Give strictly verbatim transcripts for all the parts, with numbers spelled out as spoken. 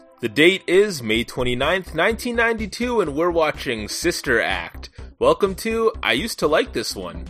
The date is May twenty-ninth, nineteen ninety-two, and we're watching Sister Act. Welcome to I Used to Like This One.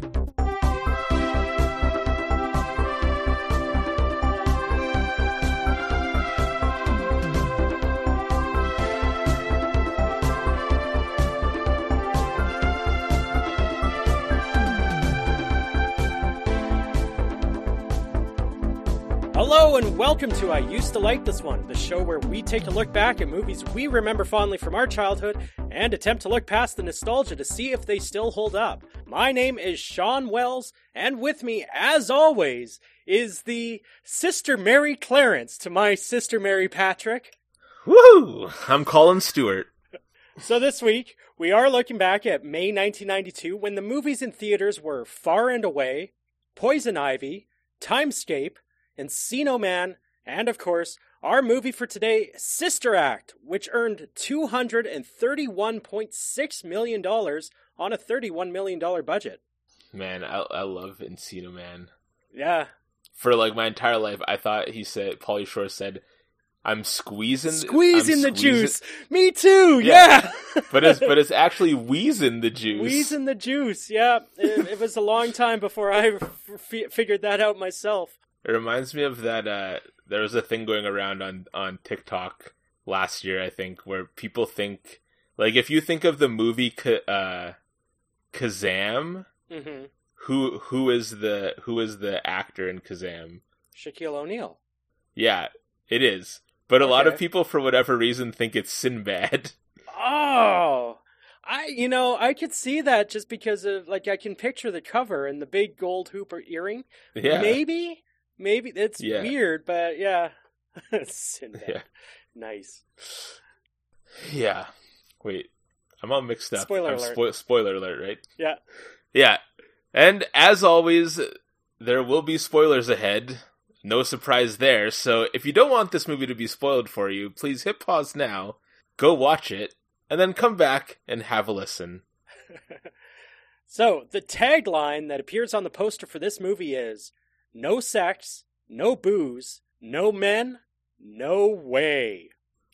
Hello and welcome to I Used to Like This One, the show where we take a look back at movies we remember fondly from our childhood and attempt to look past the nostalgia to see if they still hold up. My name is Sean Wells, and with me, as always, is the Sister Mary Clarence to my Sister Mary Patrick. Woo! I'm Colin Stewart. So this week, we are looking back at May nineteen ninety-two when the movies in theaters were Far and Away, Poison Ivy, Timescape, Encino Man, and of course, our movie for today, Sister Act, which earned two hundred thirty-one point six million dollars on a thirty-one million dollars budget. Man, I, I love Encino Man. Yeah. For like my entire life, I thought he said, Pauly Shore said, I'm squeezing... Squeezing I'm the squeezing... juice! Me too, yeah! yeah. but it's but it's actually wheezing the juice. Wheezing the juice, yeah. It, it was a long time before I f- figured that out myself. It reminds me of that, uh, there was a thing going around on, on TikTok last year, I think, where people think, like, if you think of the movie uh, Kazam, mm-hmm. who who is the who is the actor in Kazam? Shaquille O'Neal. Yeah, it is. But a okay. lot of people, for whatever reason, think it's Sinbad. Oh! I, you know, I could see that just because of, like, I can picture the cover and the big gold hooper earring. Yeah. Maybe? Maybe it's yeah. weird, but yeah. Sinbad. Yeah. Nice. Yeah. Wait. I'm all mixed up. Spoiler I'm alert. Spo- spoiler alert, right? Yeah. Yeah. And as always, there will be spoilers ahead. No surprise there. So if you don't want this movie to be spoiled for you, please hit pause now, go watch it, and then come back and have a listen. So, the tagline that appears on the poster for this movie is, no sex, no booze, no men, no way.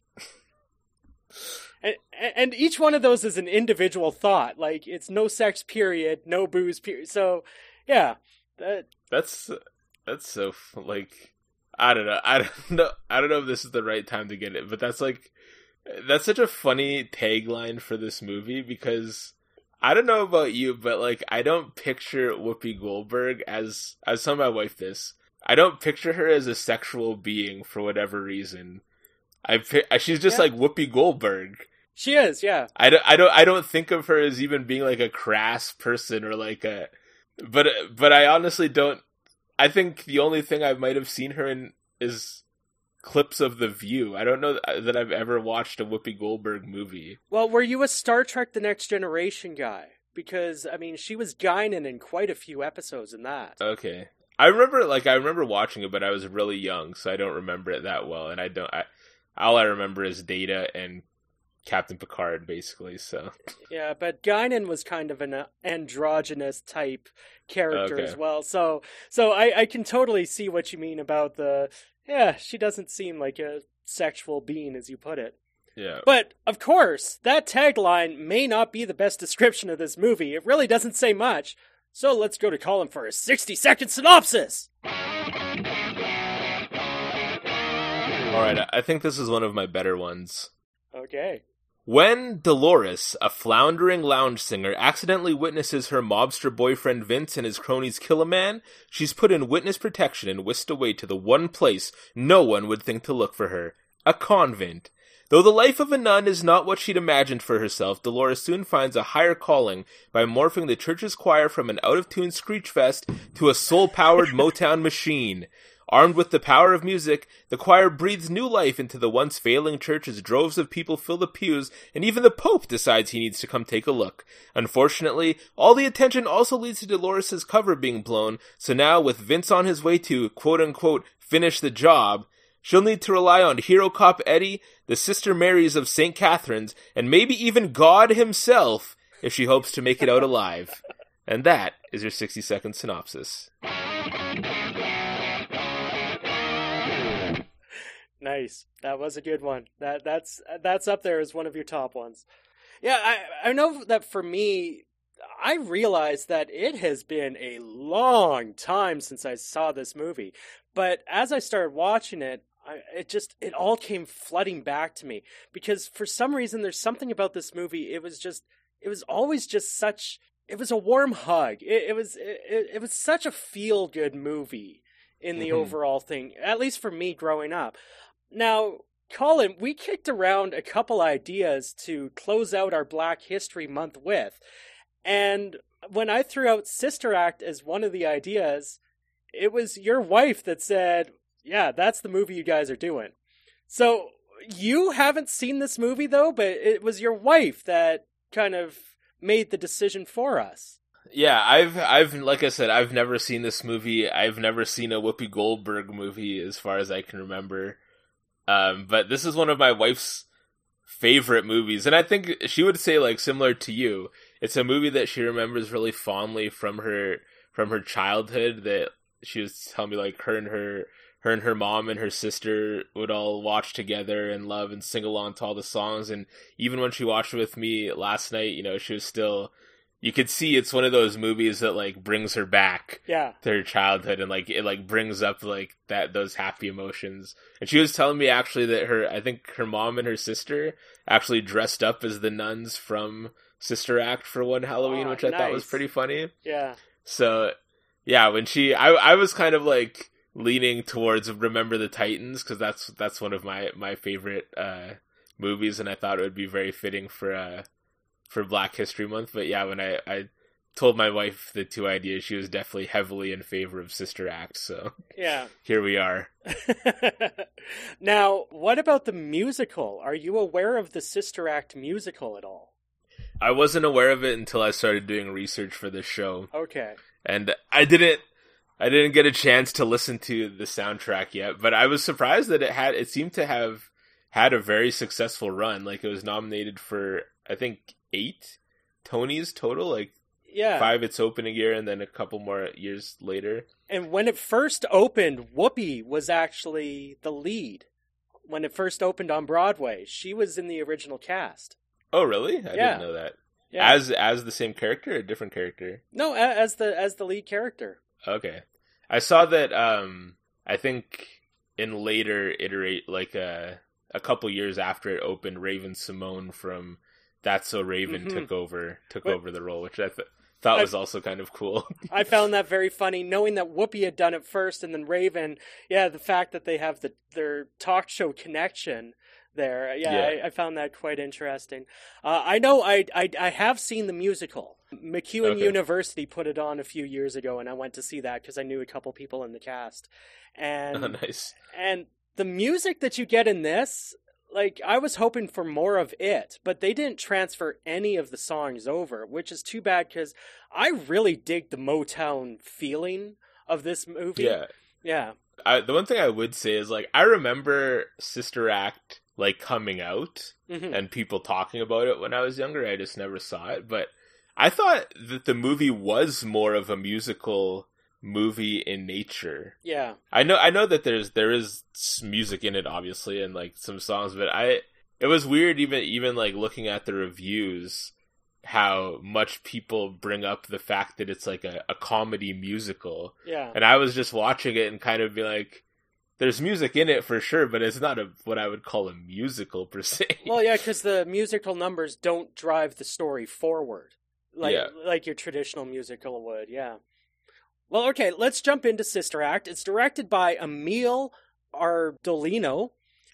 and, and each one of those is an individual thought. Like, it's no sex, period, no booze, period. So, yeah. That... That's, that's so, like, I don't know. I don't know. I don't know if this is the right time to get it, but that's like, that's such a funny tagline for this movie because... I don't know about you, but, like, I don't picture Whoopi Goldberg as, as some of my wife this. I don't picture her as a sexual being for whatever reason. I She's just, yeah. like, Whoopi Goldberg. She is, yeah. I don't, I don't, I don't think of her as even being, like, a crass person or, like, a... But, but I honestly don't... I think the only thing I might have seen her in is... clips of The View. I don't know that I've ever watched a Whoopi Goldberg movie. Well, were you a Star Trek The Next Generation guy? Because, I mean, she was Guinan in quite a few episodes in that. Okay. I remember, like, I remember watching it, but I was really young, so I don't remember it that well, and I don't, I, all I remember is Data and Captain Picard, basically, so. Yeah, but Guinan was kind of an androgynous type character okay. as well, so, so I, I can totally see what you mean about the... Yeah, she doesn't seem like a sexual being, as you put it. Yeah. But, of course, that tagline may not be the best description of this movie. It really doesn't say much. So let's go to Colin for a sixty-second synopsis! Alright, I think this is one of my better ones. Okay. When Dolores, a floundering lounge singer, accidentally witnesses her mobster boyfriend Vince and his cronies kill a man, she's put in witness protection and whisked away to the one place no one would think to look for her, a convent. Though the life of a nun is not what she'd imagined for herself, Dolores soon finds a higher calling by morphing the church's choir from an out-of-tune screech fest to a soul-powered Motown machine. Armed with the power of music, the choir breathes new life into the once failing church as droves of people fill the pews, and even the Pope decides he needs to come take a look. Unfortunately, all the attention also leads to Dolores' cover being blown, so now with Vince on his way to, quote-unquote, finish the job, she'll need to rely on Hero Cop Eddie, the Sister Marys of Saint Catherine's, and maybe even God himself, if she hopes to make it out alive. And that is your sixty-second synopsis. Nice. That was a good one. That that's that's up there as one of your top ones. Yeah, I I know that for me, I realized that it has been a long time since I saw this movie. But as I started watching it, I, it just it all came flooding back to me because for some reason there's something about this movie. It was just it was always just such it was a warm hug. It, it was it, it was such a feel good movie in the mm-hmm. overall thing, at least for me growing up. Now, Colin, we kicked around a couple ideas to close out our Black History Month with. And when I threw out Sister Act as one of the ideas, it was your wife that said, yeah, that's the movie you guys are doing. So you haven't seen this movie, though, but it was your wife that kind of made the decision for us. Yeah, I've, I've, like I said, I've never seen this movie. I've never seen a Whoopi Goldberg movie as far as I can remember. Um, but this is one of my wife's favorite movies. And I think she would say, like, similar to you, it's a movie that she remembers really fondly from her, from her childhood, that she was telling me, like, her and her, her and her mom and her sister would all watch together and love and sing along to all the songs. And even when she watched it with me last night, you know, she was still, you could see it's one of those movies that, like, brings her back yeah. to her childhood, and, like, it, like, brings up, like, that, those happy emotions. And she was telling me, actually, that her, I think her mom and her sister actually dressed up as the nuns from Sister Act for one Halloween, oh, which I nice. thought was pretty funny. Yeah. So, yeah, when she, I, I was kind of, like, leaning towards Remember the Titans, because that's, that's one of my, my favorite, uh, movies, and I thought it would be very fitting for, uh, for Black History Month. But yeah, when I, I told my wife the two ideas, she was definitely heavily in favor of Sister Act, so yeah, here we are. Now, what about the musical? Are you aware of the Sister Act musical at all? I wasn't aware of it until I started doing research for this show. Okay. And I didn't I didn't get a chance to listen to the soundtrack yet, but I was surprised that it had it seemed to have had a very successful run. Like, it was nominated for, I think, eight Tonys total, like yeah. five its opening year and then a couple more years later. And when it first opened, Whoopi was actually the lead. When it first opened on Broadway, she was in the original cast. Oh, really? I yeah. didn't know that. Yeah. As as the same character or a different character? No, as the as the lead character. Okay. I saw that um I think in later iterate like a a couple years after it opened, Raven Simone from That's So Raven mm-hmm. took over took but, over the role, which I th- thought I, was also kind of cool. I found that very funny, knowing that Whoopi had done it first, and then Raven. Yeah, the fact that they have the their talk show connection there. Yeah, yeah. I, I found that quite interesting. Uh, I know I, I I have seen the musical. MacEwan okay. University put it on a few years ago, and I went to see that because I knew a couple people in the cast. And oh, nice. And the music that you get in this, like, I was hoping for more of it, but they didn't transfer any of the songs over, which is too bad because I really dig the Motown feeling of this movie. Yeah. Yeah. I, the one thing I would say is, like, I remember Sister Act, like, coming out mm-hmm. and people talking about it when I was younger. I just never saw it. But I thought that the movie was more of a musical movie in nature. Yeah. I know I know that there's there is music in it, obviously, and, like, some songs, but I it was weird even even like looking at the reviews how much people bring up the fact that it's like a, a comedy musical. Yeah. And I was just watching it and kind of be like, there's music in it for sure, but it's not a what I would call a musical per se. Well, yeah, because the musical numbers don't drive the story forward like yeah. like your traditional musical would. Yeah. Well, okay, let's jump into Sister Act. It's directed by Emile Ardolino,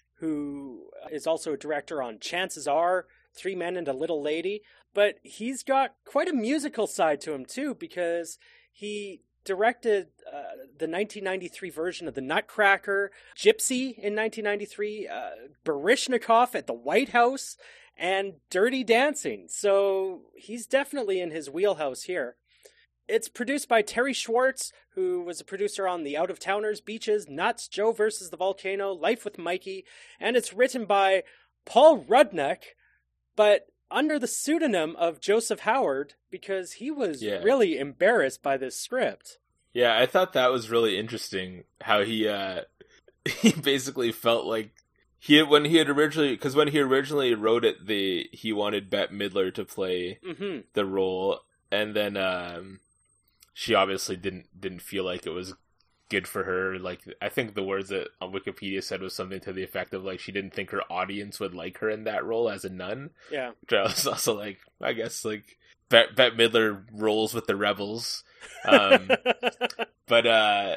who is also a director on Chances Are, Three Men and a Little Lady. But he's got quite a musical side to him, too, because he directed uh, the nineteen ninety-three version of The Nutcracker, Gypsy in nineteen ninety-three, uh, Baryshnikov at the White House, and Dirty Dancing. So he's definitely in his wheelhouse here. It's produced by Terry Schwartz, who was a producer on The Out-of-Towners, Beaches, Nuts, Joe versus the Volcano, Life with Mikey, and it's written by Paul Rudnick, but under the pseudonym of Joseph Howard, because he was yeah. really embarrassed by this script. Yeah, I thought that was really interesting, how he uh, he basically felt like He when he had originally because when he originally wrote it, the he wanted Bette Midler to play mm-hmm. the role, and then um, she obviously didn't didn't feel like it was good for her. Like, I think the words that on Wikipedia said was something to the effect of like she didn't think her audience would like her in that role as a nun. Yeah, which I was also like, I guess like Bette, Bette Midler rolls with the rebels, um, but uh,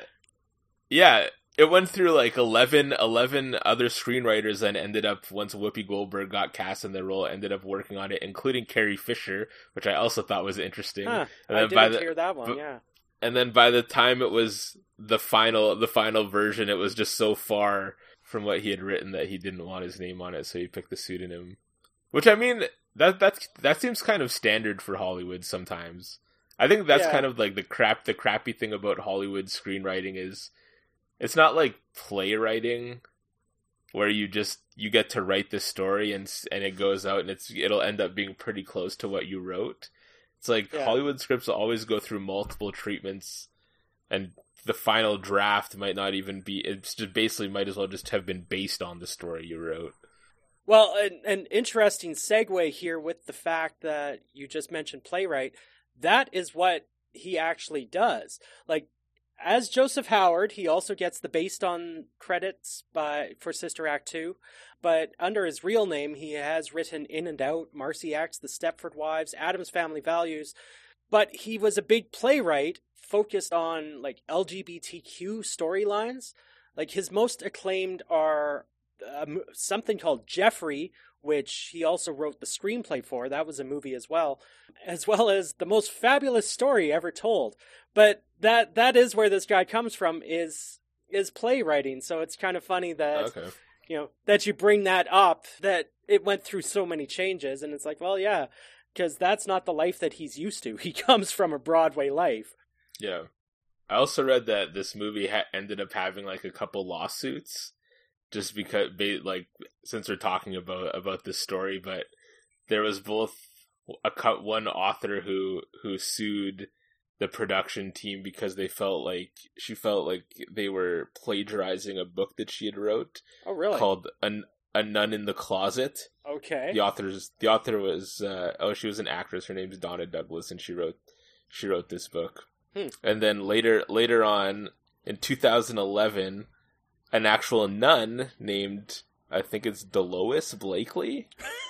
yeah. It went through like eleven, eleven other screenwriters and ended up, once Whoopi Goldberg got cast in the role, ended up working on it, including Carrie Fisher, which I also thought was interesting. Huh, and then I didn't by the, hear that one, but, yeah. And then by the time it was the final, the final version, it was just so far from what he had written that he didn't want his name on it, so he picked the pseudonym. Which, I mean, that that that seems kind of standard for Hollywood sometimes. I think that's yeah. kind of like the crap, the crappy thing about Hollywood screenwriting is, it's not like playwriting where you just you get to write the story and and it goes out and it's it'll end up being pretty close to what you wrote. It's like yeah. Hollywood scripts always go through multiple treatments, and the final draft might not even be. It's just basically might as well just have been based on the story you wrote. Well, an, an interesting segue here with the fact that you just mentioned playwright. That is what he actually does. Like, as Joseph Howard, he also gets the based on credits by for Sister Act two, but under his real name, he has written In and Out, Marcy X, The Stepford Wives, Addams Family Values, but he was a big playwright focused on like L G B T Q storylines. Like, his most acclaimed are um, something called Jeffrey, which he also wrote the screenplay for. That was a movie as well, as well as The Most Fabulous Story Ever Told. But that that is where this guy comes from, is is playwriting. So it's kind of funny that okay. you know that you bring that up, that it went through so many changes, and it's like, well, yeah, because that's not the life that he's used to. He comes from a Broadway life. Yeah, I also read that this movie ha- ended up having like a couple lawsuits, just because, like, since we're talking about about this story, but there was both a cut one author who who sued the production team because they felt like she felt like they were plagiarizing a book that she had wrote. Oh, really? Called a, a Nun in the Closet. Okay. The author's the author was uh, oh she was an actress. Her name's Donna Douglas, and she wrote she wrote this book. Hmm. And then later later on in two thousand eleven, an actual nun named, I think it's Delois Blakely,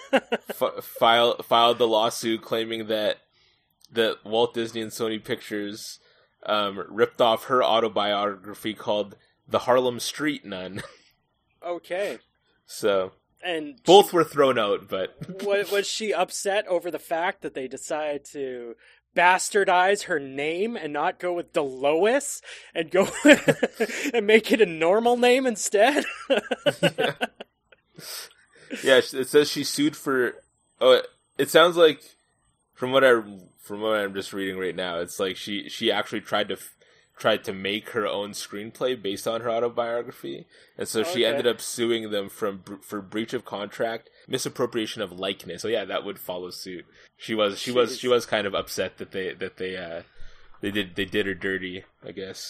f- filed filed the lawsuit claiming that that Walt Disney and Sony Pictures um, ripped off her autobiography called The Harlem Street Nun. Okay. So, and both were thrown out, but... Was she upset over the fact that they decided to bastardize her name and not go with Delois and go and make it a normal name instead? yeah. yeah, it says she sued for... Oh, it sounds like, from what I... From what I'm just reading right now, it's like she, she actually tried to tried to make her own screenplay based on her autobiography, and so she okay. ended up suing them from for breach of contract, misappropriation of likeness. So yeah, that would follow suit. She was she Jeez. was she was kind of upset that they that they uh they did they did her dirty, I guess.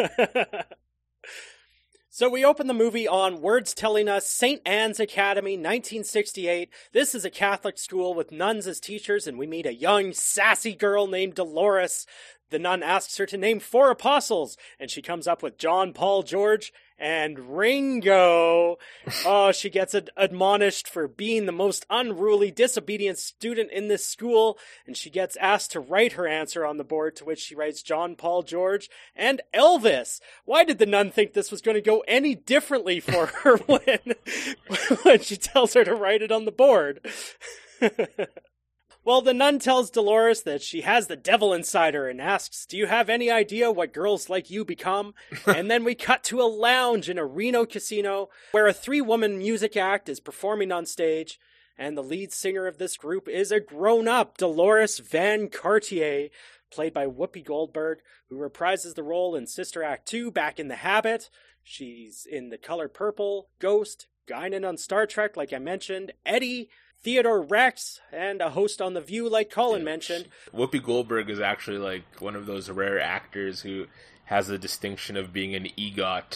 So we open the movie on words telling us Saint Anne's Academy, nineteen sixty-eight. This is a Catholic school with nuns as teachers, and we meet a young, sassy girl named Dolores. The nun asks her to name four apostles, and she comes up with John, Paul, George, and Ringo. Oh, she gets ad- admonished for being the most unruly, disobedient student in this school, and she gets asked to write her answer on the board, to which she writes John, Paul, George, and Elvis. Why did the nun think this was going to go any differently for her when, when she tells her to write it on the board? Well, the nun tells Dolores that she has the devil inside her and asks, do you have any idea what girls like you become? And then we cut to a lounge in a Reno casino where a three-woman music act is performing on stage, and the lead singer of this group is a grown-up Dolores Van Cartier, played by Whoopi Goldberg, who reprises the role in Sister Act two, Back in the Habit. She's in The Color Purple, Ghost, Guinan on Star Trek, like I mentioned, Eddie, Theodore Rex, and a host on The View, like Colin yeah. mentioned. Whoopi Goldberg is actually like one of those rare actors who has the distinction of being an EGOT,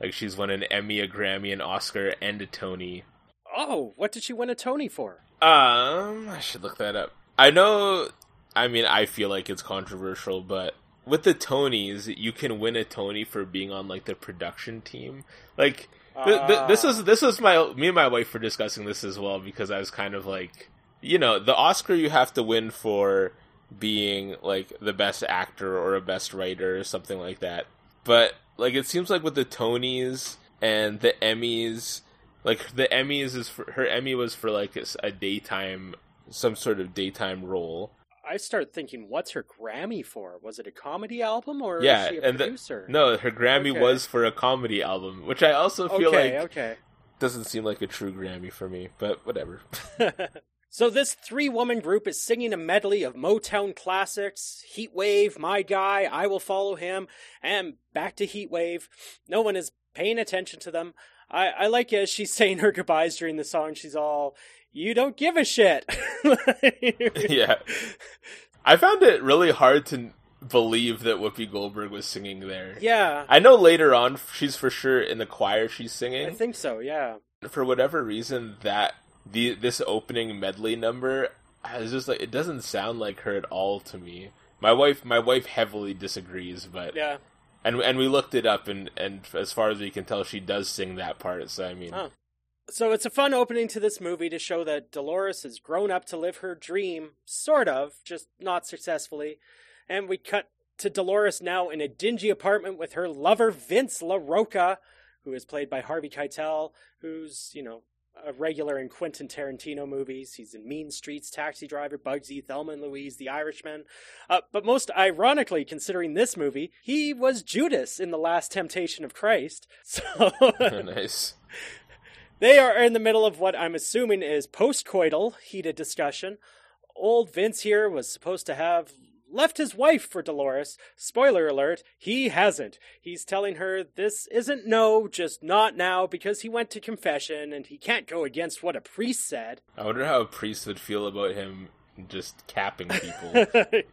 Like, she's won an Emmy, a Grammy, an Oscar, and a Tony. Oh, what did she win a Tony for? Um, I should look that up. I know, I mean, I feel like it's controversial, but with the Tonys, you can win a Tony for being on, like, the production team. Like, th- th- this was, this was my, me and my wife were discussing this as well, because I was kind of like, you know, the Oscar you have to win for being, like, the best actor or a best writer or something like that. But, like, it seems like with the Tonys and the Emmys, like, the Emmys is for, her Emmy was for, like, a daytime, some sort of daytime role. I start thinking, what's her Grammy for? Was it a comedy album, or yeah, is she a and producer? The, no, her Grammy okay. was for a comedy album, which I also feel okay, like okay. doesn't seem like a true Grammy for me, but whatever. So this three-woman group is singing a medley of Motown classics, Heatwave, My Guy, I Will Follow Him, and back to Heatwave. No one is paying attention to them. I, I like as she's saying her goodbyes during the song, she's all, you don't give a shit. Yeah. I found it really hard to believe that Whoopi Goldberg was singing there. Yeah. I know later on she's for sure in the choir she's singing. I think so, yeah. For whatever reason, that the this opening medley number is just like, it doesn't sound like her at all to me. My wife my wife heavily disagrees, but yeah. And and we looked it up, and, and as far as we can tell, she does sing that part, so I mean... Oh. So it's a fun opening to this movie to show that Dolores has grown up to live her dream, sort of, just not successfully. And we cut to Dolores now in a dingy apartment with her lover, Vince LaRocca, who is played by Harvey Keitel, who's, you know, a regular in Quentin Tarantino movies. He's in Mean Streets, Taxi Driver, Bugsy, Thelma and Louise, The Irishman. Uh, but most ironically, considering this movie, he was Judas in The Last Temptation of Christ. So Nice. They are in the middle of what I'm assuming is post-coital heated discussion. Old Vince here was supposed to have left his wife for Dolores. Spoiler alert, he hasn't. He's telling her this isn't no, just not now, because he went to confession and he can't go against what a priest said. I wonder how a priest would feel about him just capping people.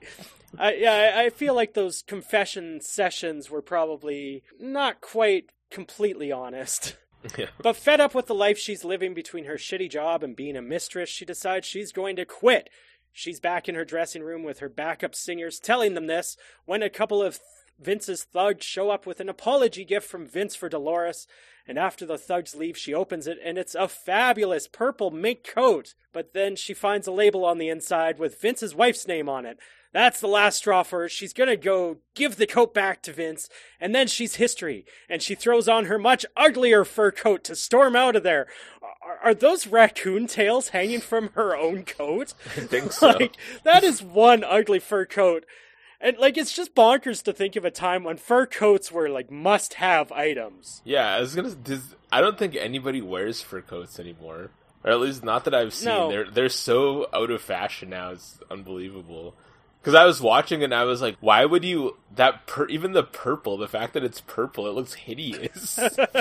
I, yeah, I feel like those confession sessions were probably not quite completely honest. Yeah. But fed up with the life she's living between her shitty job and being a mistress, she decides she's going to quit. She's back in her dressing room with her backup singers telling them this when a couple of Vince's thugs show up with an apology gift from Vince for Dolores. And after the thugs leave, she opens it and it's a fabulous purple mink coat. But then she finds a label on the inside with Vince's wife's name on it. That's the last straw for her. She's gonna go give the coat back to Vince, and then she's history. And she throws on her much uglier fur coat to storm out of there. Are, are those raccoon tails hanging from her own coat? I think so. Like, that is one ugly fur coat. And, like, it's just bonkers to think of a time when fur coats were, like, must-have items. Yeah, I was gonna... Does, I don't think anybody wears fur coats anymore. Or at least not that I've seen. No. They're, they're so out of fashion now, it's unbelievable. Because I was watching and I was like, why would you... that pur- Even the purple, the fact that it's purple, it looks hideous.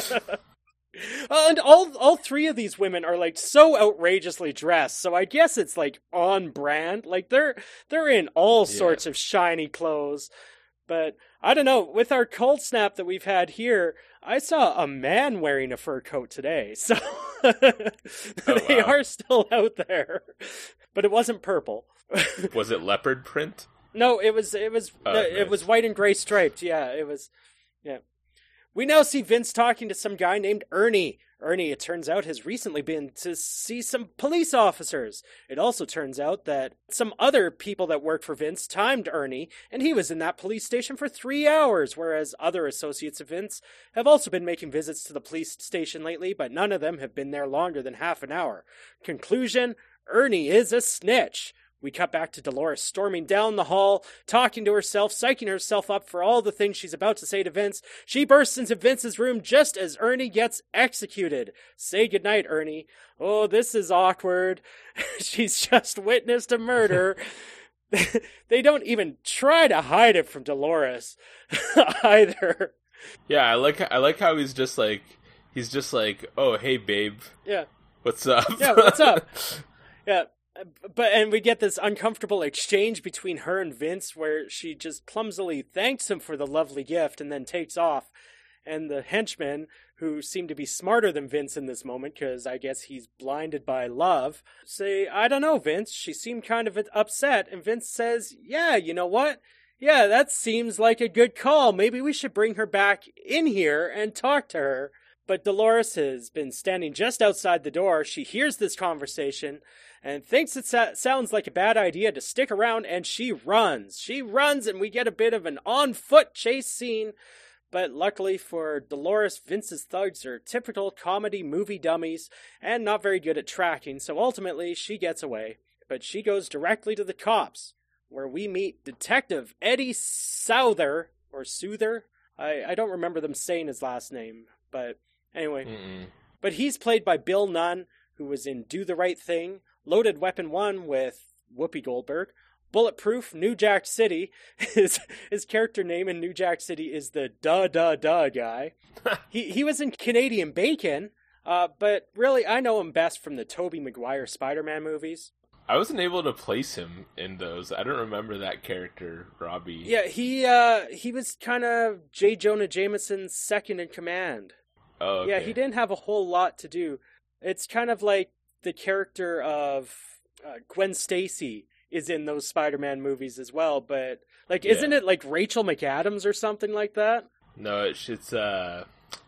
Uh, and all all three of these women are like so outrageously dressed, so I guess it's like on brand. Like they're they're in all Yeah. sorts of shiny clothes. But I don't know, with our cold snap that we've had here, I saw a man wearing a fur coat today. So they wow. are still out there. But it wasn't purple. Was it leopard print? No, it was it was Oh, uh, it nice. was white and gray striped. Yeah, it was. Yeah. We now see Vince talking to some guy named Ernie. Ernie, it turns out, has recently been to see some police officers. It also turns out that some other people that work for Vince timed Ernie, and he was in that police station for three hours, whereas other associates of Vince have also been making visits to the police station lately, but none of them have been there longer than half an hour. Conclusion, Ernie is a snitch. We cut back to Dolores storming down the hall, talking to herself, psyching herself up for all the things she's about to say to Vince. She bursts into Vince's room just as Ernie gets executed. Say goodnight, Ernie. Oh, this is awkward. She's just witnessed a murder. They don't even try to hide it from Dolores either. Yeah, I like I like how he's just like he's just like, oh hey babe, Yeah. what's up? Yeah, what's up? Yeah. But and we get this uncomfortable exchange between her and Vince where she just clumsily thanks him for the lovely gift and then takes off. and the henchmen, who seem to be smarter than Vince in this moment, because I guess he's blinded by love, say, I don't know, Vince. She seemed kind of upset, and Vince says, yeah, you know what? Yeah, that seems like a good call. Maybe we should bring her back in here and talk to her. But Dolores has been standing just outside the door. She hears this conversation and thinks it sa- sounds like a bad idea to stick around, and she runs. She runs, and we get a bit of an on-foot chase scene. But luckily for Dolores, Vince's thugs are typical comedy movie dummies and not very good at tracking, so ultimately she gets away. But she goes directly to the cops, where we meet Detective Eddie Souther, or Souther? I, I don't remember them saying his last name, but anyway. Mm-mm. But he's played by Bill Nunn, who was in Do the Right Thing, Loaded Weapon one with Whoopi Goldberg, Bulletproof, New Jack City. His his character name in New Jack City is the duh-duh-duh guy. he he was in Canadian Bacon, uh, but really I know him best from the Tobey Maguire Spider-Man movies. I wasn't able to place him in those. I don't remember that character, Robbie. Yeah, he uh, he was kind of J. Jonah Jameson's second in command. Oh, okay. Yeah, he didn't have a whole lot to do. It's kind of like the character of uh, Gwen Stacy is in those Spider-Man movies as well, but like, yeah. Isn't it like Rachel McAdams or something like that? No, it's, it's uh,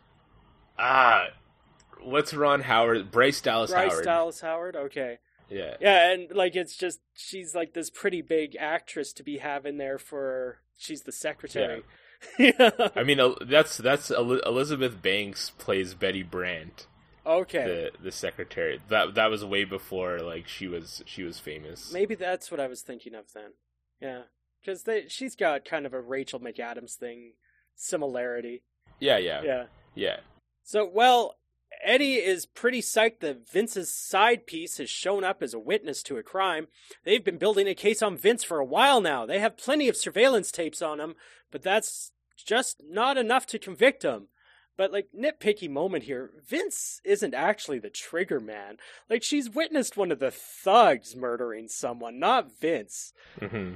ah, what's Ron Howard? Bryce Dallas Bryce Howard. Bryce Dallas Howard, okay. Yeah. Yeah, and like, it's just, she's like this pretty big actress to be having there for, she's the secretary. Yeah. yeah. I mean, that's, that's, Elizabeth Banks plays Betty Brant. Okay. The the secretary. That that was way before like she was she was famous. Maybe that's what I was thinking of then. Yeah. Because she's got kind of a Rachel McAdams thing similarity. Yeah, yeah. Yeah. Yeah. So, well, Eddie is pretty psyched that Vince's side piece has shown up as a witness to a crime. They've been building a case on Vince for a while now. They have plenty of surveillance tapes on him, but that's just not enough to convict him. But, like, nitpicky moment here, Vince isn't actually the trigger man. Like, she's witnessed one of the thugs murdering someone, not Vince. Mm-hmm.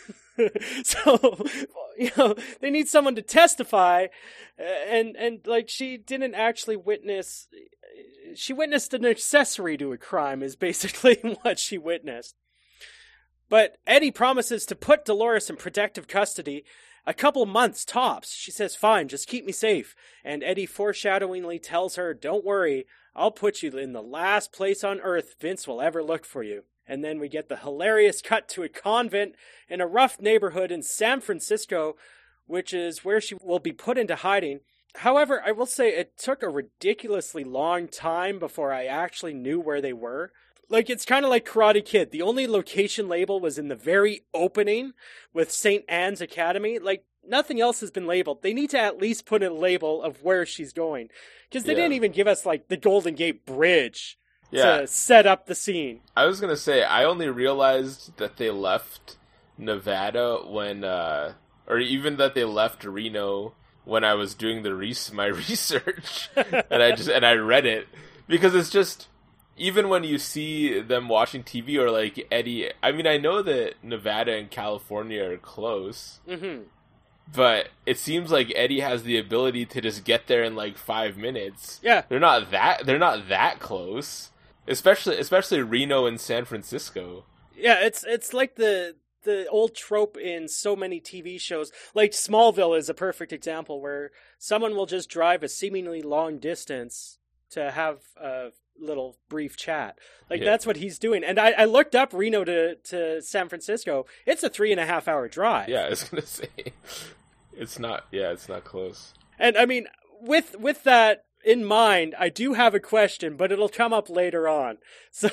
So, you know, they need someone to testify, and, and, like, she didn't actually witness... She witnessed an accessory to a crime, is basically what she witnessed. But Eddie promises to put Dolores in protective custody, a couple months tops. She says, fine, just keep me safe. And Eddie foreshadowingly tells her, don't worry, I'll put you in the last place on earth Vince will ever look for you. And then we get the hilarious cut to a convent in a rough neighborhood in San Francisco, which is where she will be put into hiding. However, I will say it took a ridiculously long time before I actually knew where they were. Like, it's kind of like Karate Kid. The only location label was in the very opening with Saint Anne's Academy. Like, nothing else has been labeled. They need to at least put a label of where she's going. Because they yeah. didn't even give us, like, the Golden Gate Bridge yeah. to set up the scene. I was going to say, I only realized that they left Nevada when, uh, or even that they left Reno when I was doing the re- my research. and I just, and I read it. Because it's just... Even when you see them watching T V or like Eddie, I mean, I know that Nevada and California are close, mm-hmm. but it seems like Eddie has the ability to just get there in like five minutes. Yeah, they're not that they're not that close, especially especially Reno and San Francisco. Yeah, it's it's like the the old trope in so many T V shows. Like Smallville is a perfect example where someone will just drive a seemingly long distance to have a little brief chat. Like, yeah. That's what he's doing. And I, I looked up Reno to, to San Francisco. It's a three and a half hour drive. Yeah, I was going to say. It's not, yeah, it's not close. And, I mean, with with that in mind, I do have a question, but it'll come up later on. So,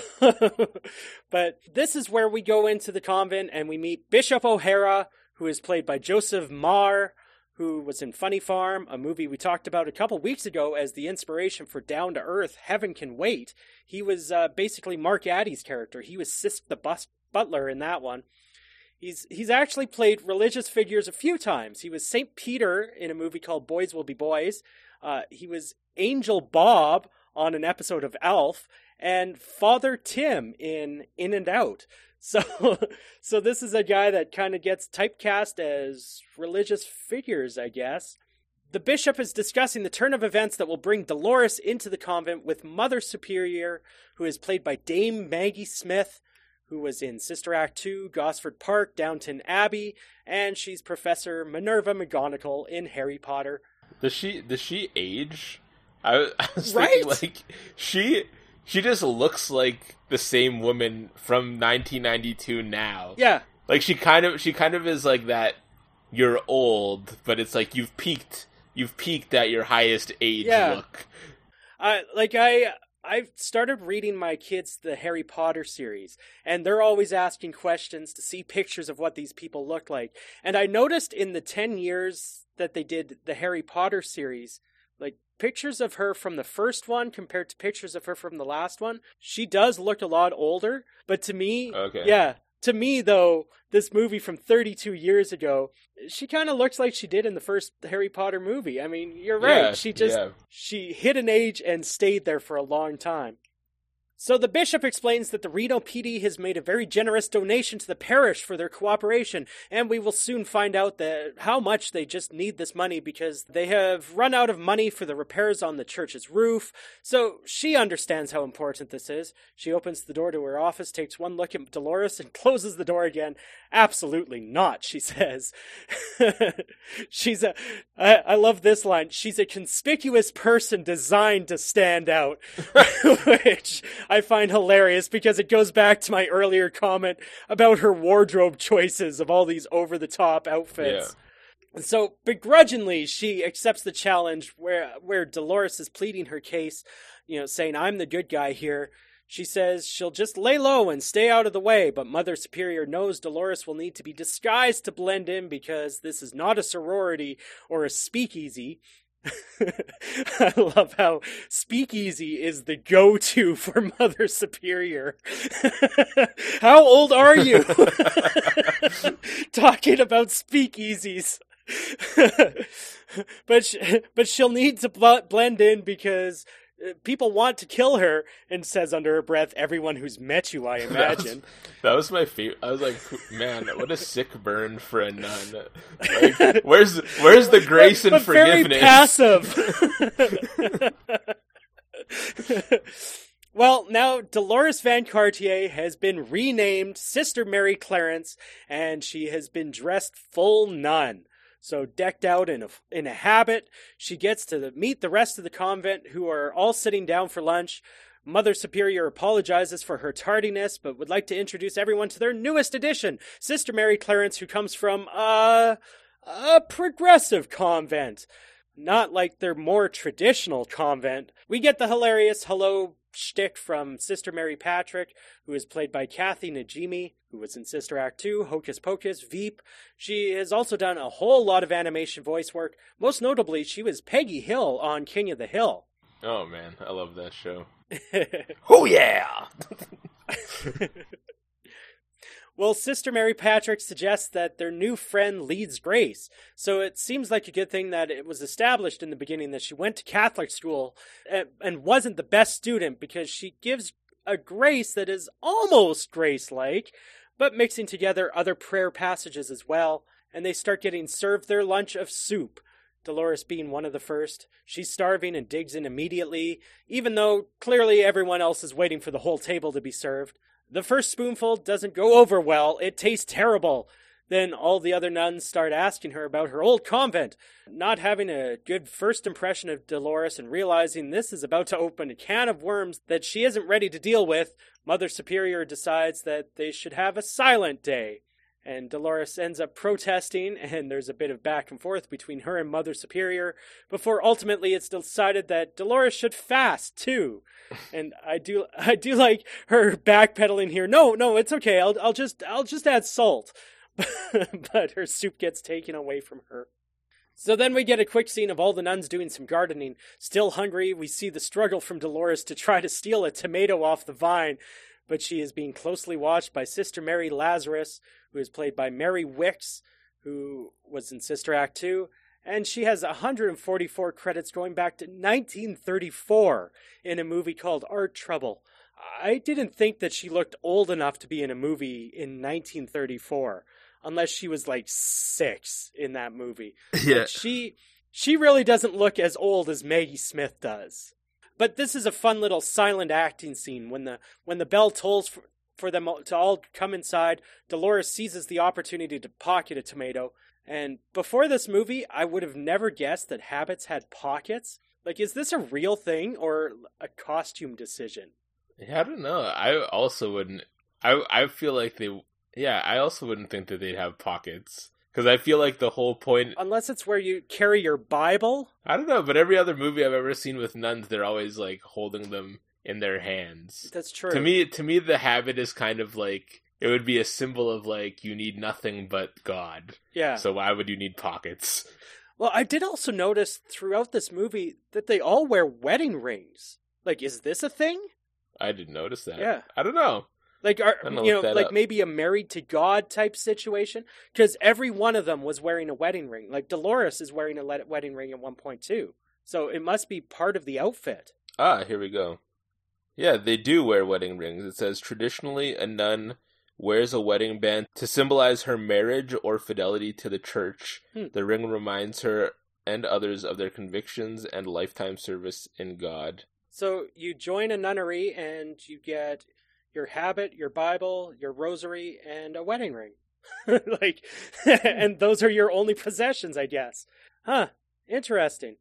but this is where we go into the convent and we meet Bishop O'Hara, who is played by Joseph Marr, who was in Funny Farm, a movie we talked about a couple weeks ago as the inspiration for Down to Earth, Heaven Can Wait. He was uh, basically Mark Addy's character. He was Sisk the bus- butler in that one. He's he's actually played religious figures a few times. He was Saint Peter in a movie called Boys Will Be Boys. Uh, he was Angel Bob on an episode of Alf, and Father Tim in In and Out. So, so this is a guy that kind of gets typecast as religious figures, I guess. The bishop is discussing the turn of events that will bring Dolores into the convent with Mother Superior, who is played by Dame Maggie Smith, who was in Sister Act two, Gosford Park, Downton Abbey, and she's Professor Minerva McGonagall in Harry Potter. Does she does she age? I, I was right? thinking, like, she she just looks like the same woman from nineteen ninety-two now. Yeah. Like, she kind of she kind of is like that, you're old, but it's like you've peaked you've peaked at your highest age yeah. look. Uh, like, I... I've started reading my kids the Harry Potter series, and they're always asking questions to see pictures of what these people look like. And I noticed in the ten years that they did the Harry Potter series, like, pictures of her from the first one compared to pictures of her from the last one, she does look a lot older. But to me, okay. yeah, to me, though, this movie from thirty-two years ago, she kind of looks like she did in the first Harry Potter movie. I mean, you're right. Yeah, she just, yeah. she hit an age and stayed there for a long time. So the bishop explains that the Reno P D has made a very generous donation to the parish for their cooperation, and we will soon find out that how much they just need this money because they have run out of money for the repairs on the church's roof. So she understands how important this is. She opens the door to her office, takes one look at Dolores, and closes the door again. Absolutely not, she says. She's a, I, I love this line. She's a conspicuous person designed to stand out, which I find hilarious because it goes back to my earlier comment about her wardrobe choices of all these over-the-top outfits. Yeah. So, begrudgingly, she accepts the challenge where where Dolores is pleading her case, you know, saying, I'm the good guy here. She says she'll just lay low and stay out of the way, but Mother Superior knows Dolores will need to be disguised to blend in because this is not a sorority or a speakeasy. I love how speakeasy is the go-to for Mother Superior. How old are you? Talking about speakeasies. but she, but she'll need to bl- blend in because people want to kill her, and says under her breath, everyone who's met you, I imagine. That was, that was my favorite. I was like, man, what a sick burn for a nun. Like, where's where's the grace but, and but forgiveness? Very passive. Well, now Dolores Van Cartier has been renamed Sister Mary Clarence, and she has been dressed full nun. So decked out in a, in a habit, she gets to meet the rest of the convent who are all sitting down for lunch. Mother Superior apologizes for her tardiness, but would like to introduce everyone to their newest addition, Sister Mary Clarence, who comes from uh, a progressive convent. Not like their more traditional convent. We get the hilarious hello shtick from Sister Mary Patrick, who is played by Kathy Najimy, who was in Sister Act two, Hocus Pocus, Veep. She has also done a whole lot of animation voice work. Most notably, she was Peggy Hill on King of the Hill. Oh man, I love that show. Oh yeah! Well, Sister Mary Patrick suggests that their new friend leads Grace, so it seems like a good thing that it was established in the beginning that she went to Catholic school and wasn't the best student, because she gives a grace that is almost grace-like, but mixing together other prayer passages as well, and they start getting served their lunch of soup. Dolores being one of the first. She's starving and digs in immediately, even though clearly everyone else is waiting for the whole table to be served. The first spoonful doesn't go over well. It tastes terrible. Then all the other nuns start asking her about her old convent. Not having a good first impression of Dolores and realizing this is about to open a can of worms that she isn't ready to deal with, Mother Superior decides that they should have a silent day. And Dolores ends up protesting, and there's a bit of back and forth between her and Mother Superior, before ultimately it's decided that Dolores should fast, too. And I do I do like her backpedaling here. No, no, it's okay. I'll I'll just I'll just add salt. But her soup gets taken away from her. So then we get a quick scene of all the nuns doing some gardening. Still hungry, we see the struggle from Dolores to try to steal a tomato off the vine, but she is being closely watched by Sister Mary Lazarus, who is played by Mary Wicks, who was in Sister Act two, and she has one hundred forty-four credits going back to nineteen thirty-four in a movie called Art Trouble. I didn't think that she looked old enough to be in a movie in nineteen thirty-four, unless she was like six in that movie. Yeah. But she She really doesn't look as old as Maggie Smith does. But this is a fun little silent acting scene. When the when the bell tolls for, for them to all come inside, Dolores seizes the opportunity to pocket a tomato. And before this movie, I would have never guessed that habits had pockets. Like, is this a real thing or a costume decision? Yeah, I don't know. I also wouldn't... I I feel like they... Yeah, I also wouldn't think that they'd have pockets. Because I feel like the whole point... Unless it's where you carry your Bible? I don't know, but every other movie I've ever seen with nuns, they're always, like, holding them in their hands. That's true. To me, to me, the habit is kind of like... It would be a symbol of, like, you need nothing but God. Yeah. So why would you need pockets? Well, I did also notice throughout this movie that they all wear wedding rings. Like, is this a thing? I didn't notice that. Yeah. I don't know. Like, are, I'm gonna you look know, that like up. maybe a married to God type situation? Because every one of them was wearing a wedding ring. Like, Dolores is wearing a le- wedding ring at one point, too. So it must be part of the outfit. Ah, here we go. Yeah, they do wear wedding rings. It says, traditionally, a nun wears a wedding band to symbolize her marriage or fidelity to the church. Hmm. The ring reminds her and others of their convictions and lifetime service in God. So you join a nunnery and you get your habit, your Bible, your rosary, and a wedding ring. Like, and those are your only possessions, I guess. Huh, interesting.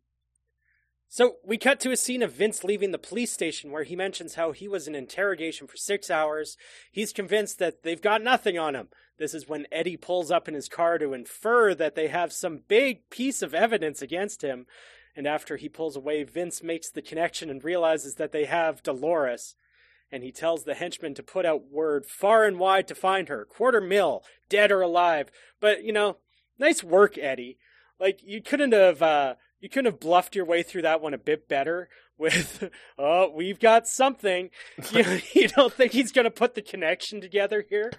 So we cut to a scene of Vince leaving the police station where he mentions how he was in interrogation for six hours. He's convinced that they've got nothing on him. This is when Eddie pulls up in his car to infer that they have some big piece of evidence against him. And after he pulls away, Vince makes the connection and realizes that they have Dolores. And he tells the henchman to put out word far and wide to find her. Quarter mil, dead or alive. But, you know, nice work, Eddie. Like, you couldn't have... Uh, You couldn't have bluffed your way through that one a bit better with, oh, we've got something. You, you don't think he's going to put the connection together here?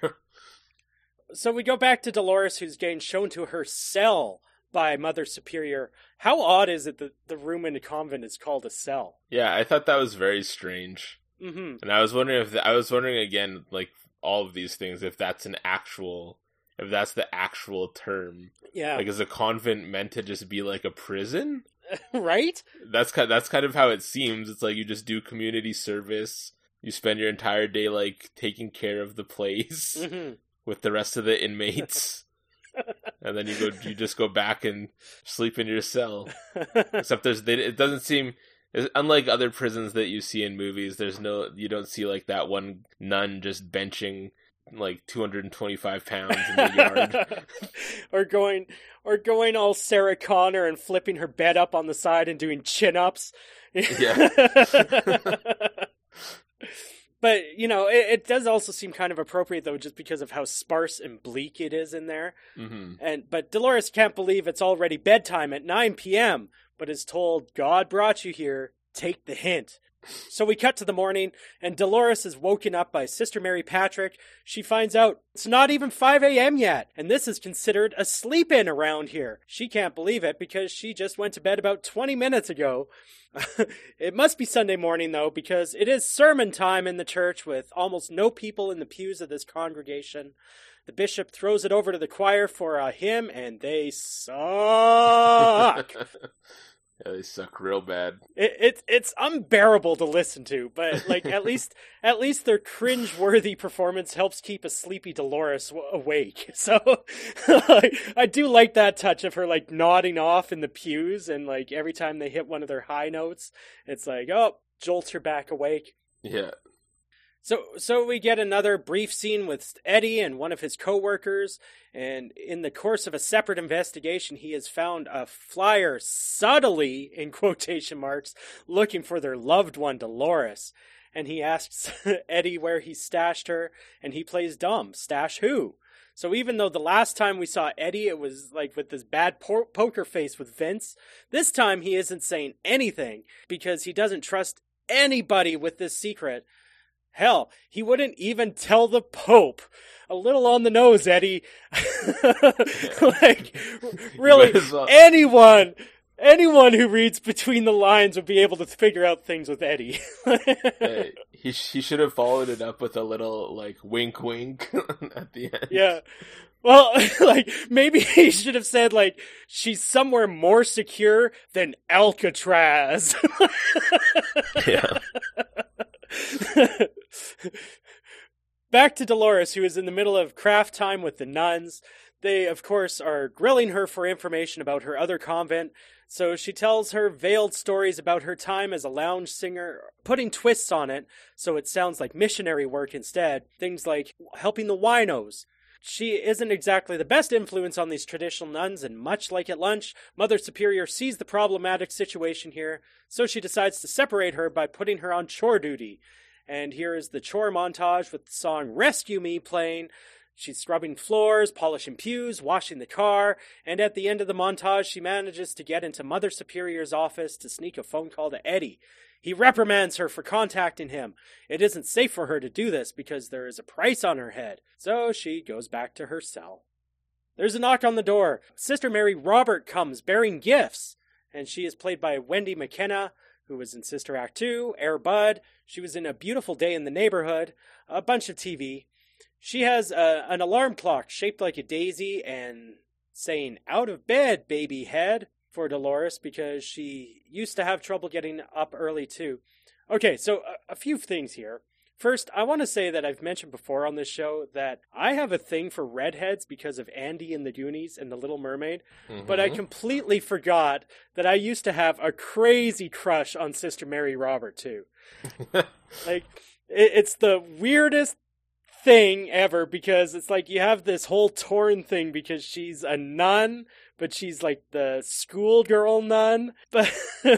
So we go back to Dolores, who's getting shown to her cell by Mother Superior. How odd is it that the room in a convent is called a cell? Yeah, I thought that was very strange. Mm-hmm. And I was wondering if, the, I was wondering again, like, all of these things, if that's an actual... If that's the actual term. Yeah. Like, is a convent meant to just be like a prison? Right? That's kind, that's kind of how it seems. It's like you just do community service. You spend your entire day, like, taking care of the place Mm-hmm. with the rest of the inmates. And then you go, you just go back and sleep in your cell. Except there's, they, it doesn't seem... Unlike other prisons that you see in movies, there's no, you don't see, like, that one nun just benching... like two hundred twenty-five pounds in the yard. or going or going all Sarah Connor and flipping her bed up on the side and doing chin-ups. Yeah. But, you know, it, it does also seem kind of appropriate, though, just because of how sparse and bleak it is in there. Mm-hmm. And But Dolores can't believe it's already bedtime at nine p.m., but is told, God brought you here, take the hint. So we cut to the morning, and Dolores is woken up by Sister Mary Patrick. She finds out it's not even five a.m. yet, and this is considered a sleep-in around here. She can't believe it because she just went to bed about twenty minutes ago. It must be Sunday morning, though, because it is sermon time in the church with almost no people in the pews of this congregation. The bishop throws it over to the choir for a hymn, and they suck. Yeah, they suck real bad. It, it it's unbearable to listen to, but like at least at least their cringe-worthy performance helps keep a sleepy Dolores w- awake. So like, I do like that touch of her like nodding off in the pews, and like every time they hit one of their high notes, it's like, oh, jolts her back awake. Yeah. So so we get another brief scene with Eddie and one of his co-workers, and in the course of a separate investigation, he has found a flyer subtly, in quotation marks, looking for their loved one, Dolores. And he asks Eddie where he stashed her, and he plays dumb. Stash who? So even though the last time we saw Eddie, it was like with this bad po- poker face with Vince, this time he isn't saying anything because he doesn't trust anybody with this secret. Hell, he wouldn't even tell the Pope. A little on the nose, Eddie. Like, really, well. anyone, anyone who reads between the lines would be able to figure out things with Eddie. uh, he he should have followed it up with a little like wink, wink at the end. Yeah. Well, like, maybe he should have said, like, she's somewhere more secure than Alcatraz. Yeah. Back to Dolores, who is in the middle of craft time with the nuns. They, of course, are grilling her for information about her other convent, so she tells her veiled stories about her time as a lounge singer, putting twists on it so it sounds like missionary work instead. Things like helping the winos. She isn't exactly the best influence on these traditional nuns, and much like at lunch, Mother Superior sees the problematic situation here, so she decides to separate her by putting her on chore duty. And here is the chore montage with the song Rescue Me playing. She's scrubbing floors, polishing pews, washing the car, and at the end of the montage, she manages to get into Mother Superior's office to sneak a phone call to Eddie. He reprimands her for contacting him. It isn't safe for her to do this because there is a price on her head, so she goes back to her cell. There's a knock on the door. Sister Mary Robert comes bearing gifts, and she is played by Wendy McKenna, who was in Sister Act two, Air Bud. She was in A Beautiful Day in the Neighborhood, a bunch of T V. She has a, an alarm clock shaped like a daisy and saying, "Out of bed, baby head," for Dolores because she used to have trouble getting up early too. Okay, so a, a few things here. First, I want to say that I've mentioned before on this show that I have a thing for redheads because of Andy in the Goonies and The Little Mermaid, mm-hmm. but I completely forgot that I used to have a crazy crush on Sister Mary Robert too. Like, it, it's the weirdest thing ever because it's like you have this whole torn thing because she's a nun, but she's like the schoolgirl nun. But,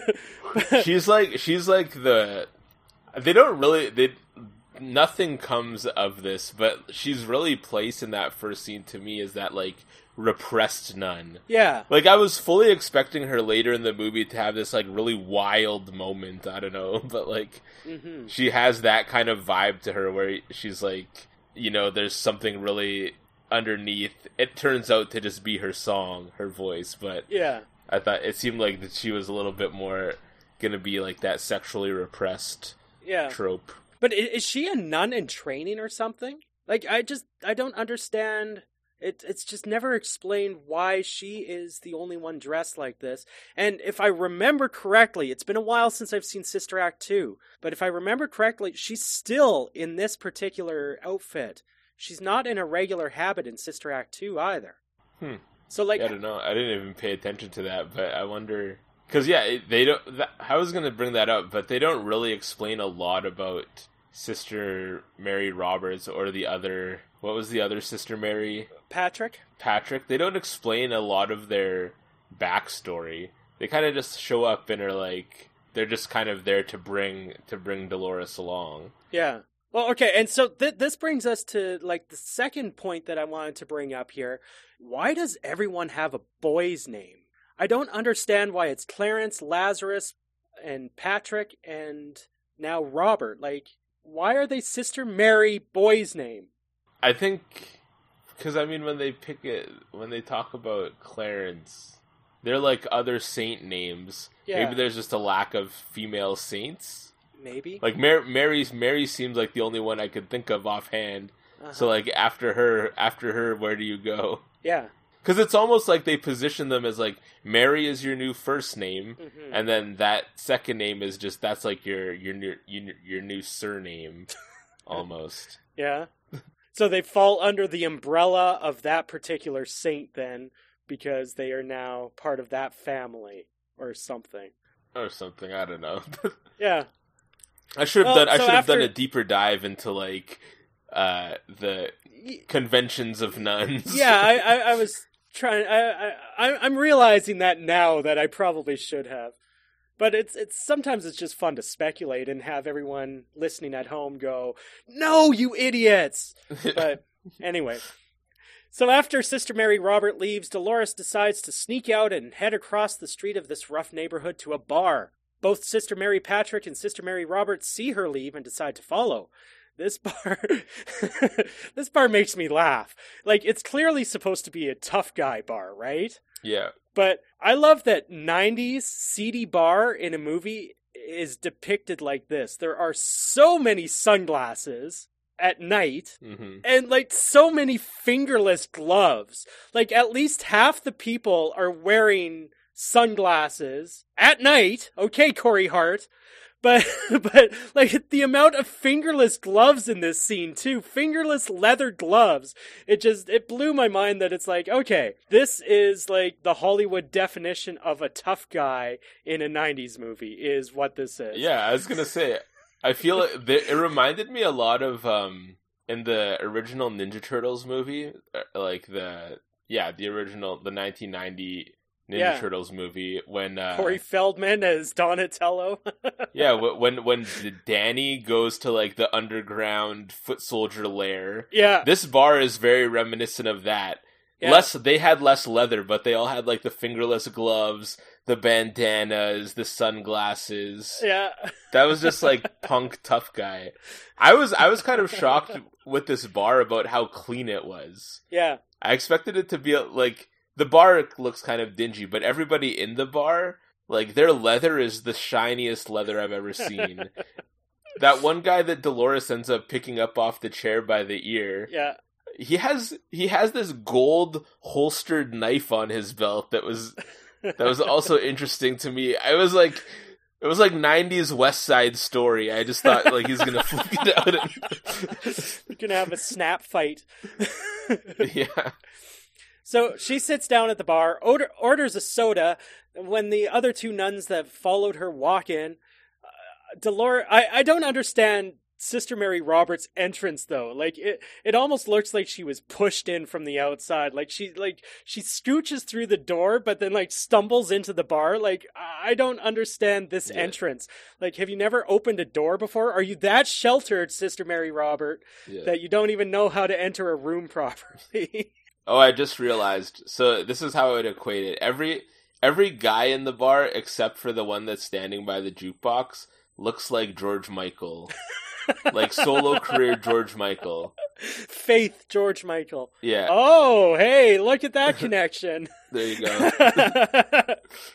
but she's like she's like the they don't really they nothing comes of this, but she's really placed in that first scene to me as that like repressed nun. Yeah. Like I was fully expecting her later in the movie to have this like really wild moment, I don't know, but like mm-hmm. she has that kind of vibe to her where she's like, you know, there's something really underneath. It turns out to just be her song, her voice, but yeah, I thought it seemed like that she was a little bit more gonna be like that sexually repressed yeah. trope. But is she a nun in training or something? Like, I just, I don't understand. It, it's just never explained why she is the only one dressed like this. And if I remember correctly, it's been a while since I've seen Sister Act two, but if I remember correctly, she's still in this particular outfit. She's not in a regular habit in Sister Act two either. Hmm. So, like, I don't know. I didn't even pay attention to that, but I wonder... Because, yeah, they don't... That, I was going to bring that up, but they don't really explain a lot about Sister Mary Roberts or the other... What was the other Sister Mary? Patrick? Patrick. They don't explain a lot of their backstory. They kind of just show up and are like... They're just kind of there to bring to bring Dolores along. Yeah. Well, okay, and so th- this brings us to, like, the second point that I wanted to bring up here. Why does everyone have a boy's name? I don't understand why it's Clarence, Lazarus, and Patrick, and now Robert. Like, why are they Sister Mary boy's name? I think, because, I mean, when they pick it, when they talk about Clarence, they're like other saint names. Yeah. Maybe there's just a lack of female saints. Maybe. Like, Mary, Mary's, Mary seems like the only one I could think of offhand. Uh-huh. So, like, after her, after her, where do you go? Yeah. Because it's almost like they position them as, like, Mary is your new first name, mm-hmm. and then that second name is just, that's like your your new, your, your new surname, almost. Yeah. So they fall under the umbrella of that particular saint, then, because they are now part of that family, or something. Or something, I don't know. Yeah. I should have well, done, I so should have after... done a deeper dive into, like, uh, the conventions of nuns. Yeah, I, I, I was... Trying, I, I, I'm realizing that now that I probably should have, but it's it's sometimes it's just fun to speculate and have everyone listening at home go, "No, you idiots!" But anyway, so after Sister Mary Robert leaves, Dolores decides to sneak out and head across the street of this rough neighborhood to a bar. Both Sister Mary Patrick and Sister Mary Robert see her leave and decide to follow. This bar, this bar makes me laugh. Like, it's clearly supposed to be a tough guy bar, right? Yeah. But I love that nineties seedy bar in a movie is depicted like this. There are so many sunglasses at night, mm-hmm. and like so many fingerless gloves. Like at least half the people are wearing sunglasses at night. Okay, Corey Hart. But, but, like, the amount of fingerless gloves in this scene, too. Fingerless leather gloves. It just, it blew my mind that it's like, okay, this is, like, the Hollywood definition of a tough guy in a nineties movie, is what this is. Yeah, I was gonna say, I feel like th- it reminded me a lot of, um, in the original Ninja Turtles movie, like the, yeah, the original, the nineteen ninety Ninja yeah. Turtles movie, when uh, Corey Feldman as Donatello. yeah, when when Danny goes to like the underground foot soldier lair. Yeah, this bar is very reminiscent of that. Yeah. Less, they had less leather, but they all had like the fingerless gloves, the bandanas, the sunglasses. Yeah, that was just like punk tough guy. I was I was kind of shocked with this bar about how clean it was. Yeah, I expected it to be like. The bar looks kind of dingy, but everybody in the bar, like, their leather is the shiniest leather I've ever seen. That one guy that Dolores ends up picking up off the chair by the ear. Yeah. He has he has this gold holstered knife on his belt that was that was also interesting to me. I was like it was like nineties West Side Story. I just thought like he's gonna flip it out and We're gonna have a snap fight. Yeah. So she sits down at the bar, order, orders a soda. When the other two nuns that followed her walk in, uh, Dolores, I, I don't understand Sister Mary Roberts' entrance though. Like it, it almost looks like she was pushed in from the outside. Like she, like she scooches through the door, but then like stumbles into the bar. Like I don't understand this yeah. entrance. Like, have you never opened a door before? Are you that sheltered, Sister Mary Robert, yeah. that you don't even know how to enter a room properly? Oh, I just realized. So this is how I would equate it. Every every guy in the bar, except for the one that's standing by the jukebox, looks like George Michael. Like solo career George Michael. Faith George Michael. Yeah. Oh, hey, look at that connection. There you go.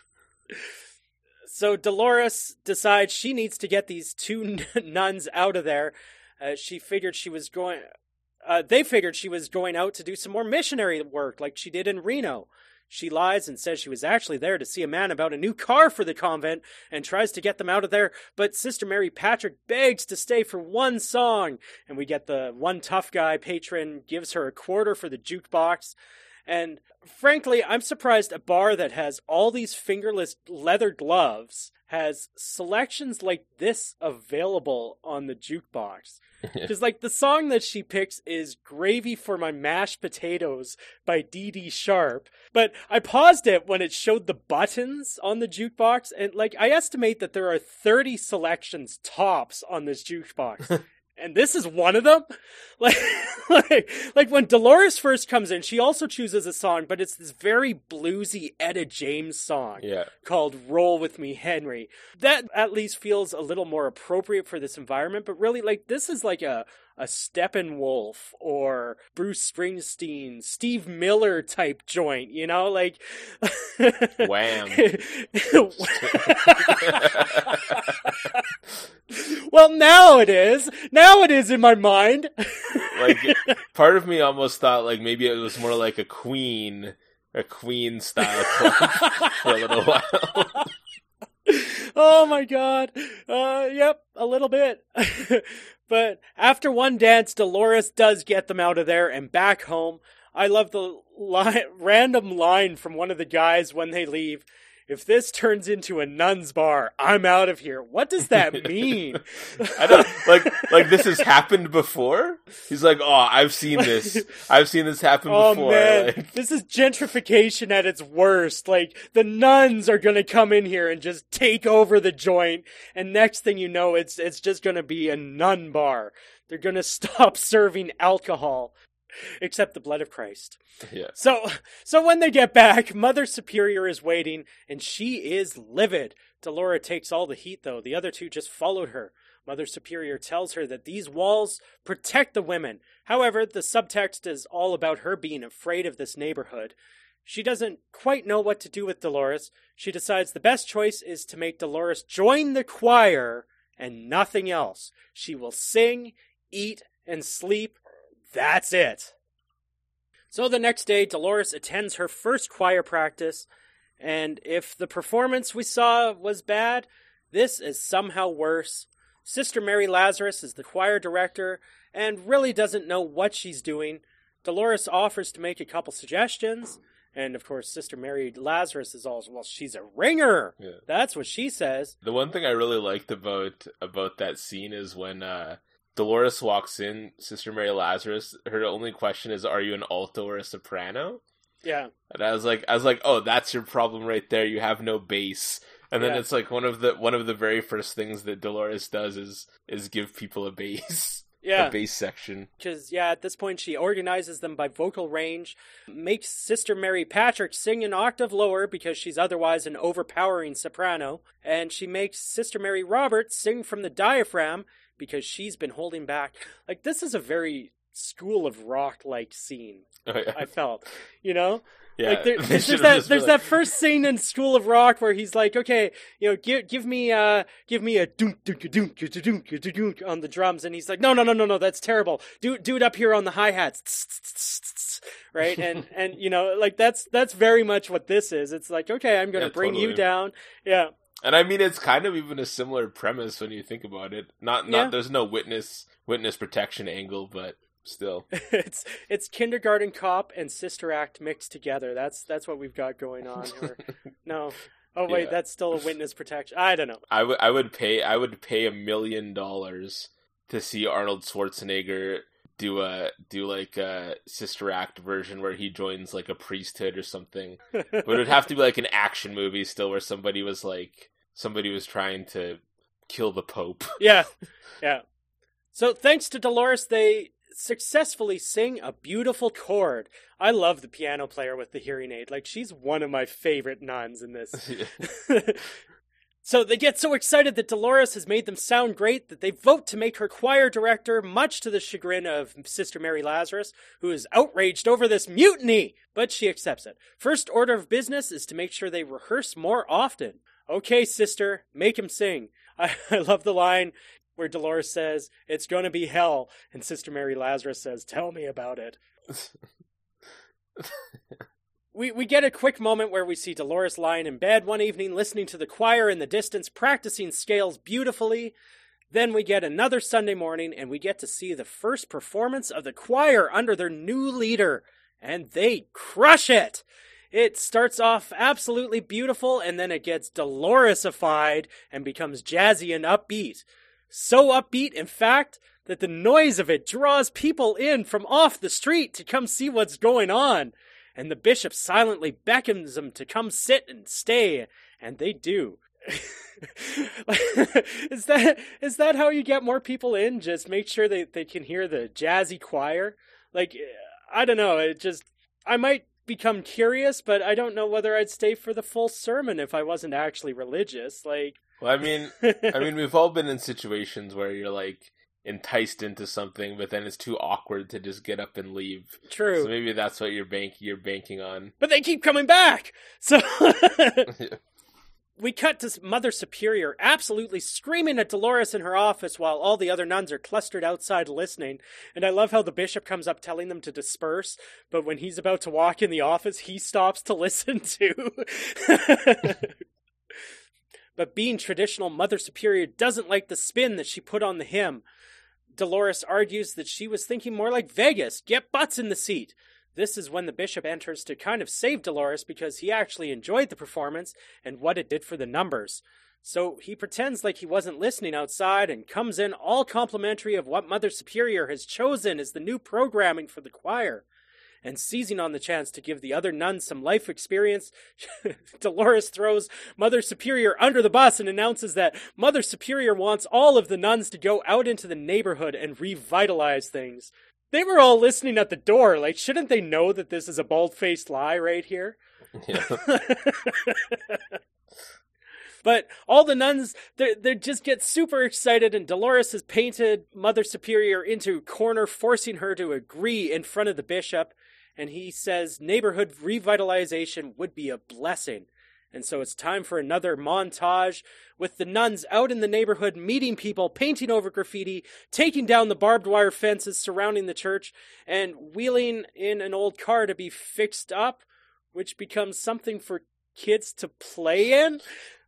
So Dolores decides she needs to get these two nuns out of there. Uh, she figured she was going... Uh, they figured she was going out to do some more missionary work like she did in Reno. She lies and says she was actually there to see a man about a new car for the convent and tries to get them out of there, but Sister Mary Patrick begs to stay for one song, and we get the one tough guy patron gives her a quarter for the jukebox. And frankly, I'm surprised a bar that has all these fingerless leather gloves has selections like this available on the jukebox. Because, like, the song that she picks is Gravy for My Mashed Potatoes by Dee Dee Sharp. But I paused it when it showed the buttons on the jukebox, and, like, I estimate that there are thirty selections tops on this jukebox. And this is one of them? Like, like, like when Dolores first comes in, she also chooses a song, but it's this very bluesy Etta James song yeah. called Roll With Me, Henry. That at least feels a little more appropriate for this environment, but really, like, this is like a, a Steppenwolf or Bruce Springsteen, Steve Miller type joint, you know? Like... Wham. Well, now it is. Now it is in my mind. Like, part of me almost thought, like, maybe it was more like a Queen, a Queen style club for a little while. Oh my god. Uh, yep, a little bit. But after one dance, Dolores does get them out of there and back home. I love the line, random line from one of the guys when they leave. If this turns into a nun's bar, I'm out of here. What does that mean? I don't like like this has happened before. He's like, oh, I've seen this. I've seen this happen oh, before. Man. Like... This is gentrification at its worst. Like the nuns are gonna come in here and just take over the joint, and next thing you know, it's it's just gonna be a nun bar. They're gonna stop serving alcohol. Except the blood of Christ. Yeah. So, so when they get back, Mother Superior is waiting, and she is livid. Dolores takes all the heat, though. The other two just followed her. Mother Superior tells her that these walls protect the women. However, the subtext is all about her being afraid of this neighborhood. she doesn't quite know what to do with Dolores. She decides the best choice is to make Dolores join the choir and nothing else. She will sing, eat, and sleep. That's it. So the next day, Dolores attends her first choir practice, and if the performance we saw was bad, this is somehow worse. Sister Mary Lazarus is the choir director and really doesn't know what she's doing. Dolores offers to make a couple suggestions, and of course Sister Mary Lazarus is also, well, she's a ringer. Yeah. That's what she says. The one thing I really liked about about that scene is when uh, Dolores walks in, Sister Mary Lazarus, her only question is, are you an alto or a soprano? Yeah. And I was like, I was like, oh, that's your problem right there. You have no bass. And then yeah. it's like one of the one of the very first things that Dolores does is is give people a bass. Yeah. A bass section. Because, yeah, at this point she organizes them by vocal range, makes Sister Mary Patrick sing an octave lower because she's otherwise an overpowering soprano, and she makes Sister Mary Roberts sing from the diaphragm because she's been holding back. Like, this is a very School of Rock-like scene, oh, yeah. I felt, you know? Yeah, like there, there's that there's like... that first scene in School of Rock where he's like, okay, you know, give give me uh give me a dunk dunk dunk dunk dunk on the drums, and he's like, no no no no no, that's terrible. Do do it up here on the hi hats, right? And and you know, like that's that's very much what this is. It's like, okay, I'm going to yeah, bring totally. you down, yeah. And I mean, it's kind of even a similar premise when you think about it. Not not yeah. There's no witness witness protection angle, but. Still, it's it's Kindergarten Cop and Sister Act mixed together. That's that's what we've got going on. Or, no, oh wait, yeah. that's still a witness protection. I don't know. I would I would pay I would pay a million dollars to see Arnold Schwarzenegger do a do like a Sister Act version where he joins like a priesthood or something. But it would have to be like an action movie still, where somebody was like somebody was trying to kill the Pope. Yeah, yeah. So thanks to Dolores, they successfully sing a beautiful chord. I love the piano player with the hearing aid. Like, she's one of my favorite nuns in this. So they get so excited that Dolores has made them sound great that they vote to make her choir director, much to the chagrin of Sister Mary Lazarus, who is outraged over this mutiny. But she accepts it. First order of business is to make sure they rehearse more often. Okay, sister, make him sing. I, I love the line where Dolores says, it's going to be hell. And Sister Mary Lazarus says, tell me about it. we we get a quick moment where we see Dolores lying in bed one evening, listening to the choir in the distance, practicing scales beautifully. Then we get another Sunday morning, and we get to see the first performance of the choir under their new leader. And they crush it! It starts off absolutely beautiful, and then it gets Doloresified and becomes jazzy and upbeat. So upbeat, in fact, that the noise of it draws people in from off the street to come see what's going on. And the bishop silently beckons them to come sit and stay, and they do. is that is that how you get more people in? Just make sure they, they can hear the jazzy choir? Like, I don't know, it just, I might become curious, but I don't know whether I'd stay for the full sermon if I wasn't actually religious. Like, well, I mean, I mean, we've all been in situations where you're like enticed into something, but then it's too awkward to just get up and leave. True. So maybe that's what you're bank you're banking on. But they keep coming back. So we cut to Mother Superior absolutely screaming at Dolores in her office while all the other nuns are clustered outside listening. And I love how the bishop comes up telling them to disperse, but when he's about to walk in the office, he stops to listen too. But being traditional, Mother Superior doesn't like the spin that she put on the hymn. Dolores argues that she was thinking more like Vegas, get butts in the seat. This is when the bishop enters to kind of save Dolores because he actually enjoyed the performance and what it did for the numbers. So he pretends like he wasn't listening outside and comes in all complimentary of what Mother Superior has chosen as the new programming for the choir. And seizing on the chance to give the other nuns some life experience, Dolores throws Mother Superior under the bus and announces that Mother Superior wants all of the nuns to go out into the neighborhood and revitalize things. They were all listening at the door. Like, shouldn't they know that this is a bald-faced lie right here? Yeah. But all the nuns, they they just get super excited, and Dolores has painted Mother Superior into a corner, forcing her to agree in front of the bishop. and he says neighborhood revitalization would be a blessing. And so it's time for another montage with the nuns out in the neighborhood, meeting people, painting over graffiti, taking down the barbed wire fences surrounding the church, and wheeling in an old car to be fixed up, which becomes something for kids to play in.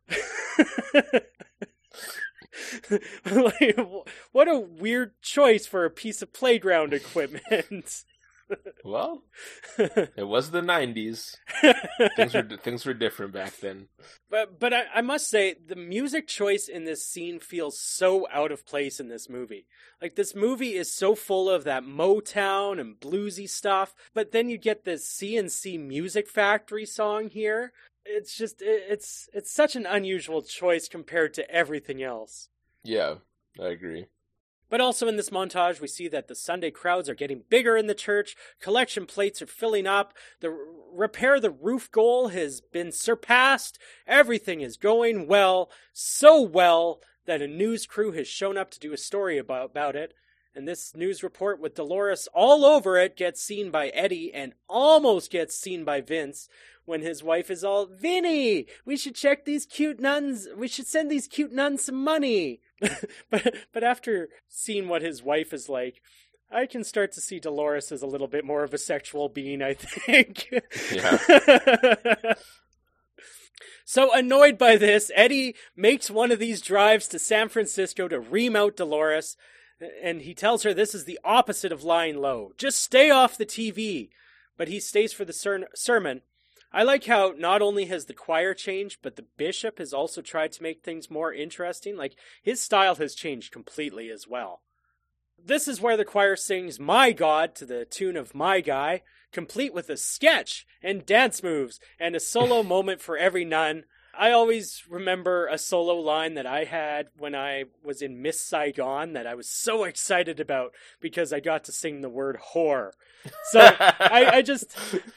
Like, what a weird choice for a piece of playground equipment. Well, it was the nineties. things were things were different back then. But but I, I must say, the music choice in this scene feels so out of place in this movie. Like, this movie is so full of that Motown and bluesy stuff, but then you get this C and C Music Factory song here. It's just it, it's it's such an unusual choice compared to everything else. Yeah, I agree. But also in this montage, we see that the Sunday crowds are getting bigger in the church, collection plates are filling up, the repair the roof goal has been surpassed, everything is going well, so well that a news crew has shown up to do a story about, about it, and this news report with Dolores all over it gets seen by Eddie and almost gets seen by Vince, when his wife is all, Vinny, we should check these cute nuns, we should send these cute nuns some money. but but after seeing what his wife is like, I can start to see Dolores as a little bit more of a sexual being, I think. Yeah. So annoyed by this, Eddie makes one of these drives to San Francisco to ream out Dolores, and he tells her this is the opposite of lying low. Just stay off the T V. But he stays for the ser- sermon. I like how not only has the choir changed, but the bishop has also tried to make things more interesting. Like, his style has changed completely as well. This is where the choir sings My God to the tune of My Guy, complete with a sketch and dance moves and a solo moment for every nun. I always remember a solo line that I had when I was in Miss Saigon that I was so excited about because I got to sing the word whore. So I, I just...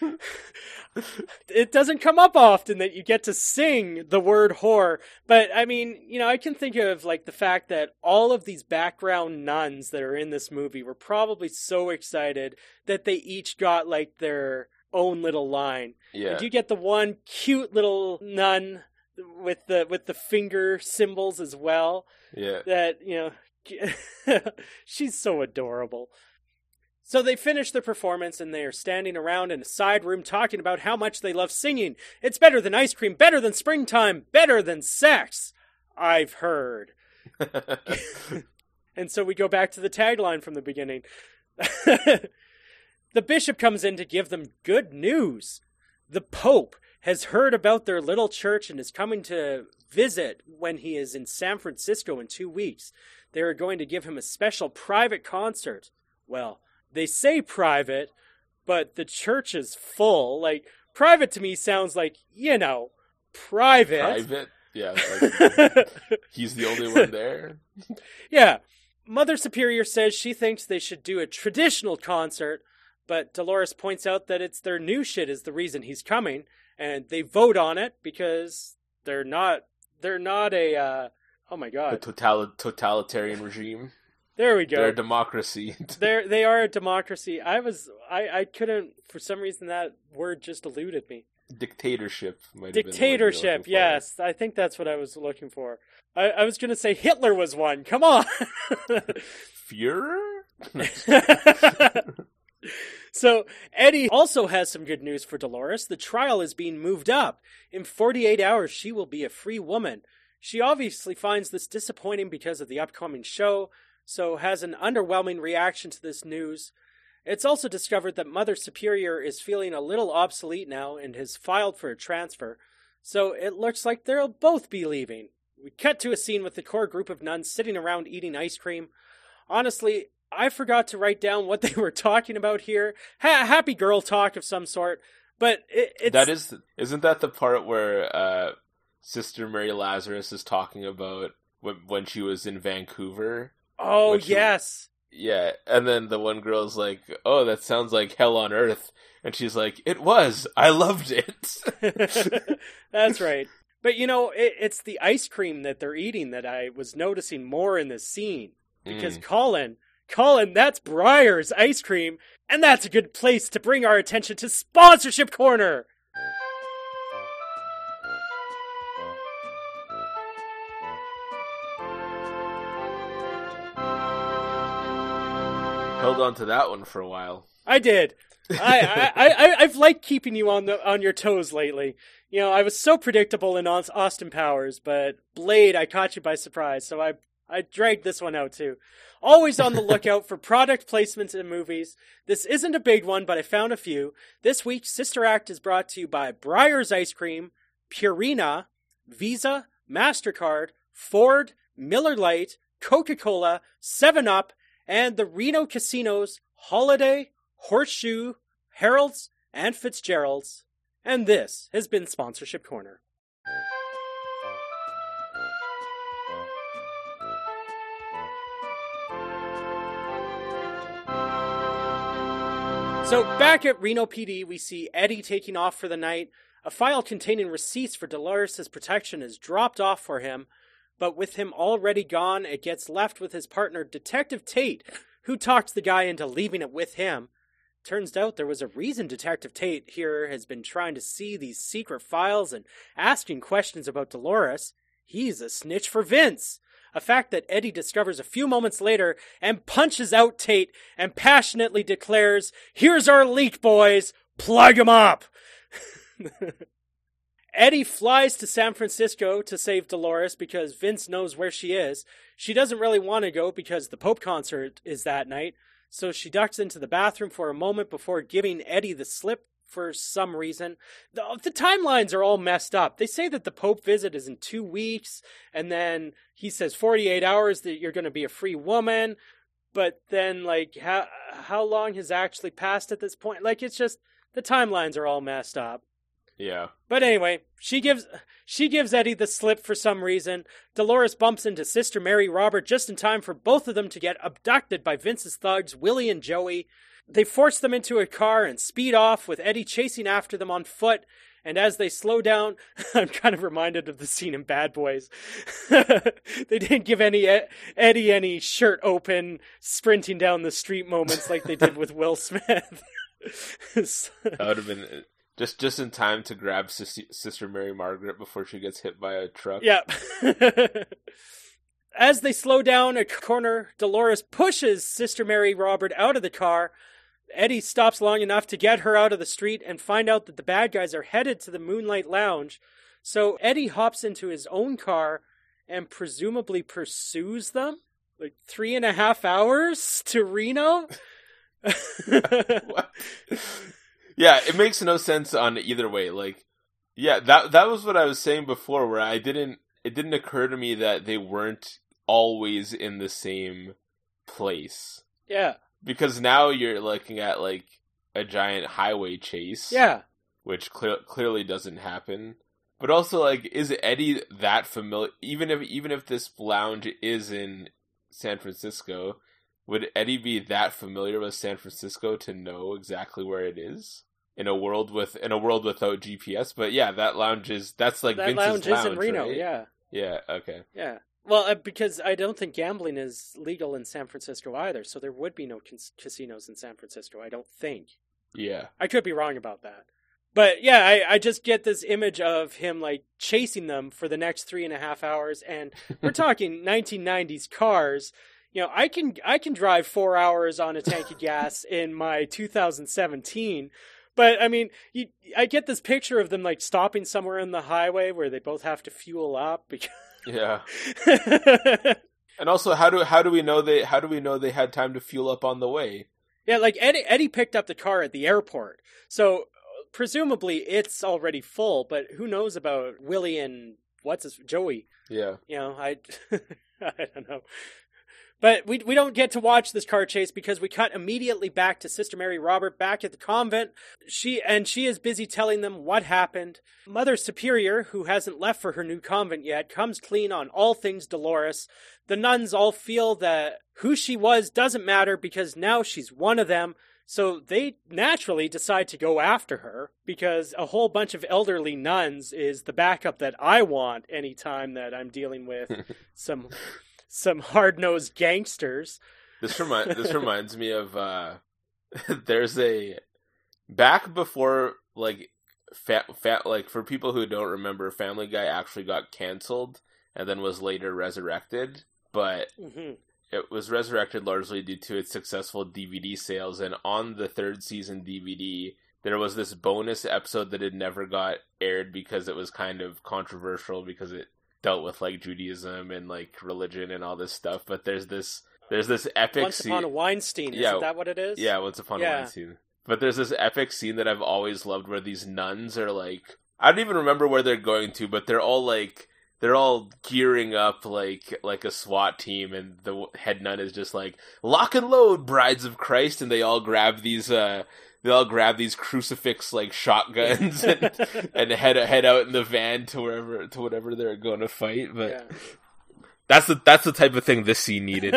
It doesn't come up often that you get to sing the word whore, but I mean, you know, I can think of like the fact that all of these background nuns that are in this movie were probably so excited that they each got like their own little line. Yeah. And you get the one cute little nun with the with the finger symbols as well. Yeah. That, you know, she's so adorable. So they finish their performance and they are standing around in a side room talking about how much they love singing. It's better than ice cream, better than springtime, better than sex, I've heard. And so we go back to the tagline from the beginning. The bishop comes in to give them good news. The Pope has heard about their little church and is coming to visit when he is in San Francisco in two weeks. They are going to give him a special private concert. Well, they say private, but the church is full. Like, private to me sounds like, you know, private. Private? Yeah. Like, he's the only one there. Yeah. Mother Superior says she thinks they should do a traditional concert, but Dolores points out that it's their new shit is the reason he's coming, and they vote on it because they're not, they're not a, uh, oh my god. A total- totalitarian regime. There we go. They're a democracy. They're, they are a democracy. I was, I, I couldn't, for some reason that word just eluded me. Dictatorship. Might Dictatorship, have been yes. I think that's what I was looking for. I, I was going to say Hitler was one. Come on. Führer? So, Eddie also has some good news for Dolores. The trial is being moved up. In forty-eight hours, she will be a free woman. She obviously finds this disappointing because of the upcoming show, so has an underwhelming reaction to this news. It's also discovered that Mother Superior is feeling a little obsolete now and has filed for a transfer, so it looks like they'll both be leaving. We cut to a scene with the core group of nuns sitting around eating ice cream. Honestly, I forgot to write down what they were talking about here. Ha- happy girl talk of some sort, but it, it's... That is, isn't that the part where uh, Sister Mary Lazarus is talking about when, when she was in Vancouver? Oh, she, yes. Yeah, and then the one girl's like, oh, that sounds like hell on earth. And she's like, it was. I loved it. That's right. But, you know, it, it's the ice cream that they're eating that I was noticing more in this scene. Because mm. Colin Colin, that's Breyer's Ice Cream, and that's a good place to bring our attention to Sponsorship Corner! Held on to that one for a while. I did. I, I, I, I've liked keeping you on the on your toes lately. You know, I was so predictable in Austin Powers, but Blade, I caught you by surprise, so I, I dragged this one out too. Always on the lookout for product placements in movies. This isn't a big one, but I found a few. This week, Sister Act is brought to you by Breyer's Ice Cream, Purina, Visa, MasterCard, Ford, Miller Lite, Coca-Cola, seven up, and the Reno Casinos, Holiday, Horseshoe, Harold's, and Fitzgerald's. And this has been Sponsorship Corner. So back at Reno P D, we see Eddie taking off for the night. A file containing receipts for Dolores' protection is dropped off for him, but with him already gone, it gets left with his partner, Detective Tate, who talked the guy into leaving it with him. Turns out there was a reason Detective Tate here has been trying to see these secret files and asking questions about Dolores. He's a snitch for Vince. A fact that Eddie discovers a few moments later and punches out Tate and passionately declares, "Here's our leak, boys! Plug 'em up!" Eddie flies to San Francisco to save Dolores because Vince knows where she is. She doesn't really want to go because the Pope concert is that night, so she ducks into the bathroom for a moment before giving Eddie the slip for some reason. The, the timelines are all messed up. They say that the Pope visit is in two weeks, and then he says forty-eight hours that you're going to be a free woman, but then, like, how, how long has actually passed at this point? Like, it's just, the timelines are all messed up. Yeah. But anyway, she gives she gives Eddie the slip for some reason. Dolores bumps into Sister Mary Robert just in time for both of them to get abducted by Vince's thugs, Willie and Joey. They force them into a car and speed off, with Eddie chasing after them on foot. And as they slow down, I'm kind of reminded of the scene in Bad Boys. They didn't give any Eddie any shirt open, sprinting down the street moments like they did with Will Smith. That would have been... Just just in time to grab Sis- Sister Mary Margaret before she gets hit by a truck. Yeah. As they slow down a corner, Dolores pushes Sister Mary Robert out of the car. Eddie stops long enough to get her out of the street and find out that the bad guys are headed to the Moonlight Lounge. So Eddie hops into his own car and presumably pursues them. Like three and a half hours to Reno? What? Yeah, it makes no sense on either way. Like, yeah, that that was what I was saying before, where I didn't, it didn't occur to me that they weren't always in the same place. Yeah. Because now you're looking at, like, a giant highway chase. Yeah. Which cle- clearly doesn't happen. But also, like, is Eddie that familiar? Even if even if this lounge is in San Francisco, would Eddie be that familiar with San Francisco to know exactly where it is in a world with in a world without G P S? But yeah, that lounge is that's like that Vince's lounge, lounge is in Reno. Right? Yeah. Yeah. Okay. Yeah. Well, uh, because I don't think gambling is legal in San Francisco either, so there would be no cas- casinos in San Francisco. I don't think. Yeah. I could be wrong about that. But yeah, I, I just get this image of him like chasing them for the next three and a half hours, and we're talking nineteen nineties cars. You know, I can I can drive four hours on a tank of gas in my two thousand seventeen, but I mean, you, I get this picture of them like stopping somewhere on the highway where they both have to fuel up. Because... Yeah. And also, how do how do we know they how do we know they had time to fuel up on the way? Yeah, like Eddie Eddie picked up the car at the airport, so presumably it's already full. But who knows about Willie and what's his Joey? Yeah. You know, I I don't know. But we we don't get to watch this car chase because we cut immediately back to Sister Mary Robert back at the convent. She and she is busy telling them what happened. Mother Superior, who hasn't left for her new convent yet, comes clean on all things Dolores. The nuns all feel that who she was doesn't matter because now she's one of them. So they naturally decide to go after her because a whole bunch of elderly nuns is the backup that I want anytime that I'm dealing with some... some hard-nosed gangsters. This remind this reminds me of uh, there's a back before like fat fat like for people who don't remember, Family Guy actually got canceled and then was later resurrected, but mm-hmm. it was resurrected largely due to its successful D V D sales. And on the third season D V D, there was this bonus episode that had never got aired because it was kind of controversial because it dealt with like Judaism and like religion and all this stuff. But there's this there's this epic Once scene. Upon a Weinstein, yeah, isn't that what it is? Yeah, Once Upon yeah. a Weinstein. But there's this epic scene that I've always loved where these nuns are like, I don't even remember where they're going to, but they're all like, they're all gearing up like like a SWAT team, and the head nun is just like, lock and load, brides of Christ, and they all grab these uh they all grab these crucifix like shotguns and, and head head out in the van to wherever to whatever they're going to fight. But yeah. that's the that's the type of thing this scene needed.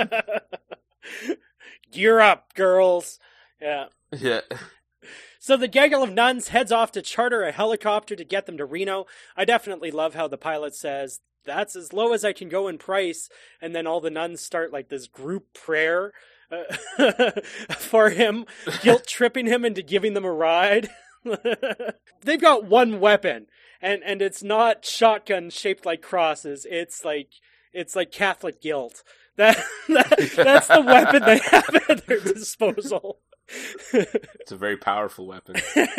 Gear up, girls. Yeah. Yeah. So the gaggle of nuns heads off to charter a helicopter to get them to Reno. I definitely love how the pilot says, that's as low as I can go in price. And then all the nuns start like this group prayer uh, for him, guilt tripping him into giving them a ride. They've got one weapon, and, and it's not shotgun shaped like crosses. It's like, it's like Catholic guilt. That, that that's the weapon they have at their disposal. It's a very powerful weapon.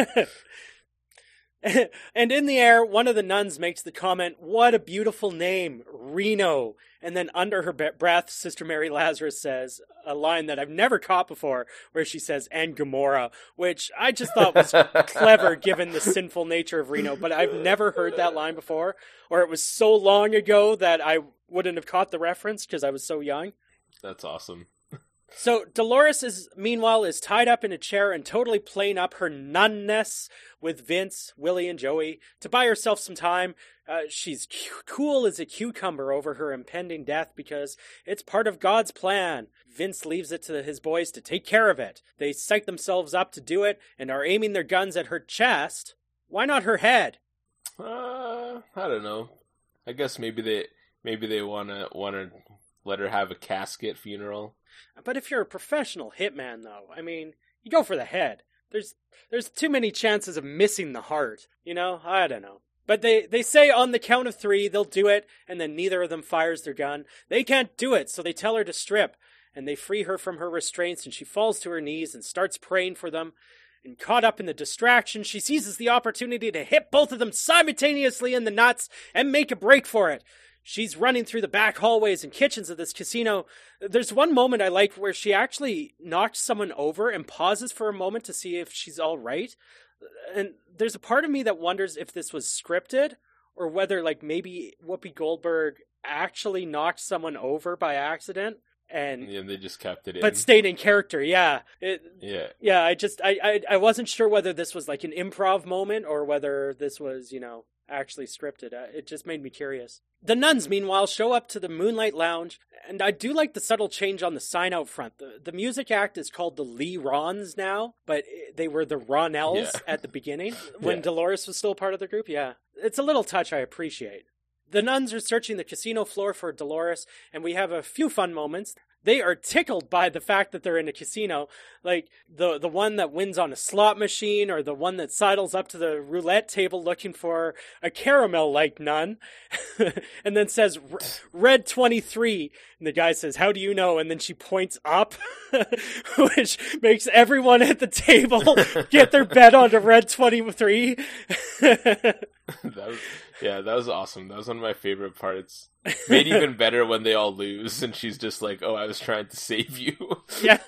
And in the air, one of the nuns makes the comment, what a beautiful name, Reno. And then under her breath, Sister Mary Lazarus says a line that I've never caught before, where she says, and Gomorrah, which I just thought was clever given the sinful nature of Reno. But I've never heard that line before, or it was so long ago that I wouldn't have caught the reference because I was so young. That's awesome. So Dolores is, meanwhile, is tied up in a chair and totally playing up her nunness with Vince, Willie, and Joey to buy herself some time. Uh, she's cu- cool as a cucumber over her impending death because it's part of God's plan. Vince leaves it to his boys to take care of it. They psych themselves up to do it and are aiming their guns at her chest. Why not her head? Uh, I don't know. I guess maybe they maybe they wanna wanna let her have a casket funeral. But if you're a professional hitman, though, I mean, you go for the head. There's there's too many chances of missing the heart, you know? I don't know. But they, they say on the count of three, they'll do it, and then neither of them fires their gun. They can't do it, so they tell her to strip, and they free her from her restraints, and she falls to her knees and starts praying for them. And caught up in the distraction, she seizes the opportunity to hit both of them simultaneously in the nuts and make a break for it. She's running through the back hallways and kitchens of this casino. There's one moment I like where she actually knocks someone over and pauses for a moment to see if she's all right. And there's a part of me that wonders if this was scripted or whether, like, maybe Whoopi Goldberg actually knocked someone over by accident. And yeah, they just kept it in. But stayed in character, yeah. It, yeah. Yeah, I just, I, I, I wasn't sure whether this was like an improv moment or whether this was, you know, actually scripted. Uh, it just made me curious. The nuns, meanwhile, show up to the Moonlight Lounge, and I do like the subtle change on the sign out front. The, the music act is called the Lee Rons now, but they were the Ronells yeah. at the beginning when yeah. Dolores was still part of the group. Yeah, it's a little touch I appreciate. The nuns are searching the casino floor for Dolores, and we have a few fun moments. They are tickled by the fact that they're in a casino, like the the one that wins on a slot machine, or the one that sidles up to the roulette table looking for a caramel-like nun, and then says, red twenty-three, and the guy says, how do you know? And then she points up, which makes everyone at the table get their bet onto red twenty-three. that was, yeah, that was awesome. That was one of my favorite parts. Made even better when they all lose, and she's just like, oh, I was trying to save you. Yeah,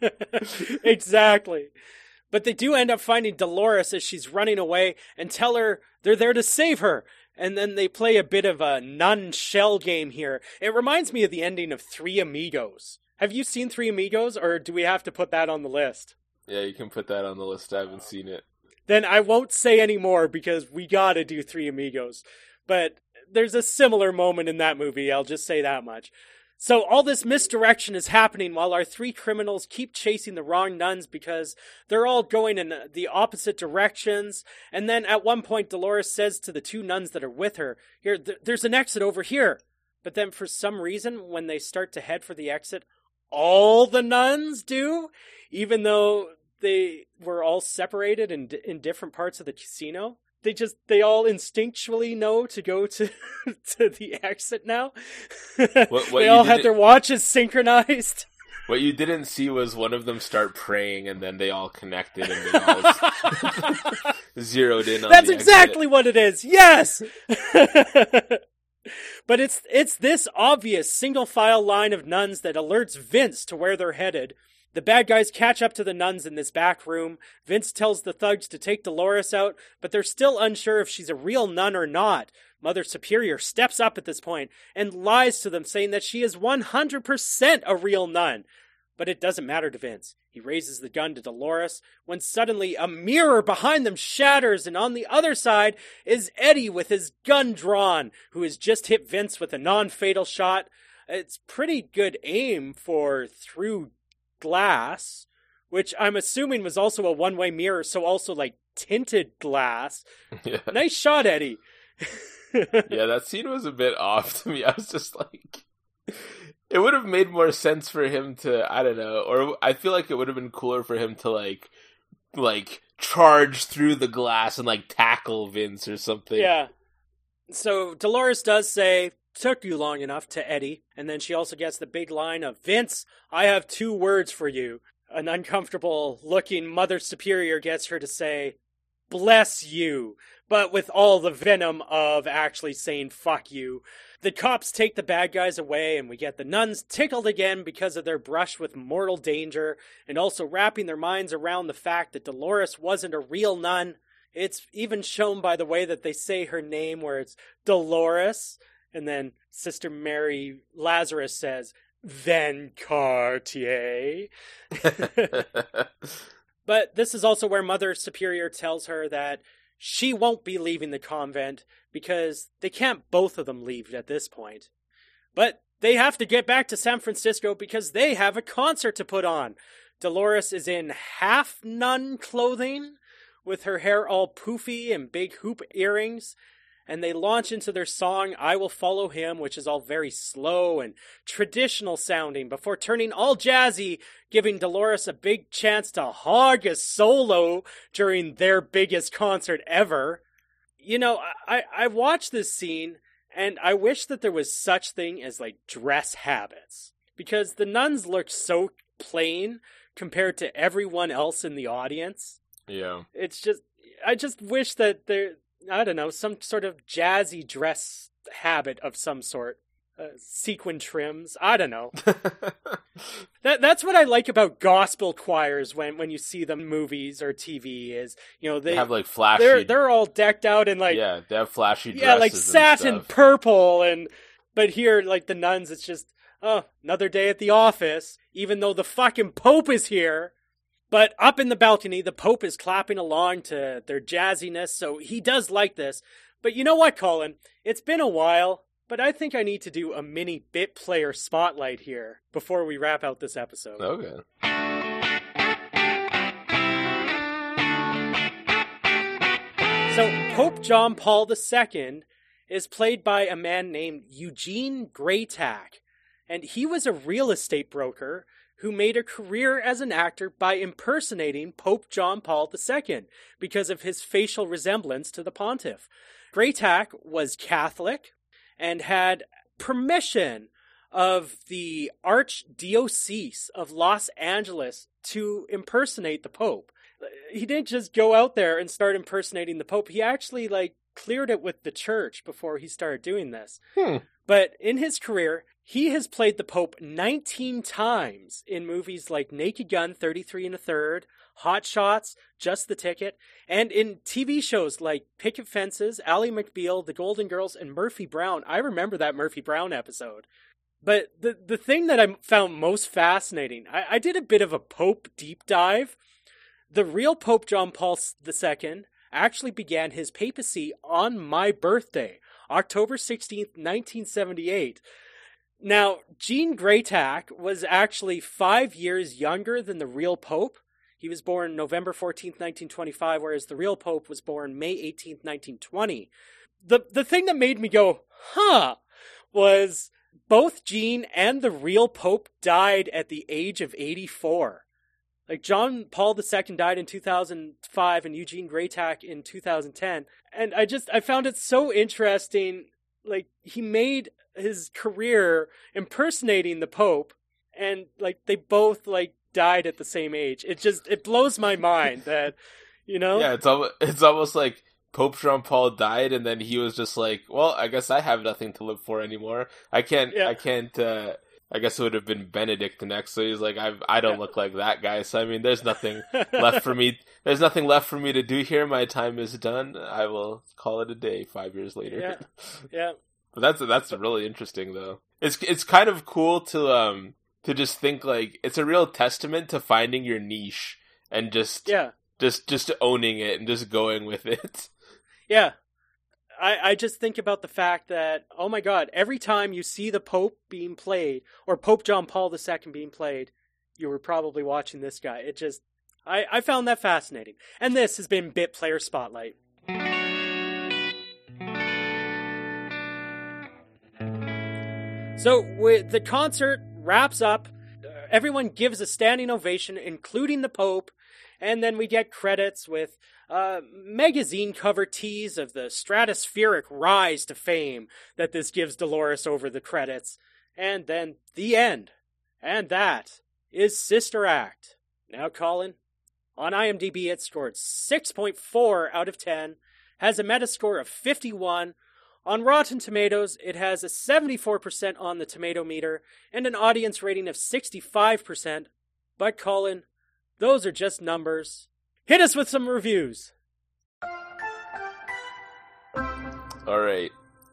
exactly. But they do end up finding Dolores as she's running away and tell her they're there to save her. And then they play a bit of a nun shell game here. It reminds me of the ending of Three Amigos. Have you seen Three Amigos, or do we have to put that on the list? Yeah, you can put that on the list. I haven't seen it. Then I won't say any more because we gotta do Three Amigos. But there's a similar moment in that movie, I'll just say that much. So all this misdirection is happening while our three criminals keep chasing the wrong nuns because they're all going in the opposite directions. And then at one point, Dolores says to the two nuns that are with her, "Here, th- there's an exit over here." But then for some reason, when they start to head for the exit, all the nuns do, even though they were all separated in, in different parts of the casino. They just, they all instinctually know to go to to the exit now. What, what they all had their watches synchronized. What you didn't see was one of them start praying, and then they all connected, and they all zeroed in on That's the exactly exit. What it is. Yes! But it's it's this obvious single file line of nuns that alerts Vince to where they're headed. The bad guys catch up to the nuns in this back room. Vince tells the thugs to take Dolores out, but they're still unsure if she's a real nun or not. Mother Superior steps up at this point and lies to them, saying that she is one hundred percent a real nun. But it doesn't matter to Vince. He raises the gun to Dolores when suddenly a mirror behind them shatters, and on the other side is Eddie with his gun drawn, who has just hit Vince with a non-fatal shot. It's pretty good aim for through glass, which I'm assuming was also a one-way mirror, so also like tinted glass. Yeah. Nice shot, Eddie. Yeah, that scene was a bit off to me. I was just like, it would have made more sense for him to, I don't know, or I feel like it would have been cooler for him to like, like charge through the glass and like tackle Vince or something. Yeah. So Dolores does say, "Took you long enough," to Eddie, and then she also gets the big line of, "Vince, I have two words for you." An uncomfortable looking Mother Superior gets her to say, "Bless you," but with all the venom of actually saying fuck you. The cops take the bad guys away, and we get the nuns tickled again because of their brush with mortal danger, and also wrapping their minds around the fact that Dolores wasn't a real nun. It's even shown by the way that they say her name, where it's Dolores, and then Sister Mary Lazarus says, "Then Cartier." But this is also where Mother Superior tells her that she won't be leaving the convent because they can't both of them leave at this point. But they have to get back to San Francisco because they have a concert to put on. Dolores is in half nun clothing with her hair all poofy and big hoop earrings. And they launch into their song, "I Will Follow Him," which is all very slow and traditional sounding, before turning all jazzy, giving Dolores a big chance to hog a solo during their biggest concert ever. You know, I, I watched this scene, and I wish that there was such thing as, like, dress habits. Because the nuns looked so plain compared to everyone else in the audience. Yeah. It's just, I just wish that there... I don't know, some sort of jazzy dress habit of some sort. Uh, sequin trims. I don't know. that That's what I like about gospel choirs when, when you see them in movies or T V is, you know, they, they have like flashy... They're, they're all decked out in like... Yeah, they have flashy dresses. Yeah, like satin and purple. and But here, like the nuns, it's just, oh, another day at the office, even though the fucking Pope is here. But up in the balcony, the Pope is clapping along to their jazziness, so he does like this. But you know what, Colin? It's been a while, but I think I need to do a mini bit player spotlight here before we wrap out this episode. Okay. So, Pope John Paul the Second is played by a man named Eugene Greytack, and he was a real estate broker who made a career as an actor by impersonating Pope John Paul the Second because of his facial resemblance to the pontiff. Greytack was Catholic and had permission of the Archdiocese of Los Angeles to impersonate the Pope. He didn't just go out there and start impersonating the Pope. He actually, like, cleared it with the church before he started doing this. Hmm. But in his career, he has played the Pope nineteen times in movies like Naked Gun, thirty-three and a third, Hot Shots, Just the Ticket, and in T V shows like Picket Fences, Ally McBeal, The Golden Girls, and Murphy Brown. I remember that Murphy Brown episode. But the, the thing that I found most fascinating, I, I did a bit of a Pope deep dive. The real Pope John Paul the Second actually began his papacy on my birthday, October sixteenth, nineteen seventy-eight. Now, Gene Greytack was actually five years younger than the real Pope. He was born November fourteenth, nineteen twenty-five, whereas the real Pope was born May eighteenth, nineteen twenty. The, the thing that made me go, huh, was both Jean and the real Pope died at the age of eighty-four. Like, John Paul the Second died in two thousand five and Eugene Greytak in two thousand ten. And I just, I found it so interesting. Like, he made his career impersonating the Pope, and, like, they both, like, died at the same age. It just, it blows my mind that, you know? Yeah, it's almost, it's almost like Pope Jean Paul died, and then he was just like, well, I guess I have nothing to live for anymore. I can't, yeah. I can't, uh, I guess it would have been Benedict next, so he's like, I I don't yeah. look like that guy, so I mean, there's nothing left for me, there's nothing left for me to do here, my time is done, I will call it a day five years later. Yeah, yeah. But that's, that's really interesting, though. It's, it's kind of cool to, um, to just think, like, it's a real testament to finding your niche, and just, yeah. just, just owning it, and just going with it. Yeah. I, I just think about the fact that, oh my god, every time you see the Pope being played, or Pope John Paul the Second being played, you were probably watching this guy. It just, I, I found that fascinating. And this has been Bit Player Spotlight. So, with the concert wraps up, everyone gives a standing ovation, including the Pope, and then we get credits with a magazine cover tease of the stratospheric rise to fame that this gives Dolores over the credits, and then the end. And that is Sister Act. Now, Colin, on IMDb it scored six point four out of ten, has a Metascore of fifty-one. On Rotten Tomatoes, it has a seventy-four percent on the tomato meter and an audience rating of sixty-five percent. But Colin, those are just numbers. Hit us with some reviews. All right.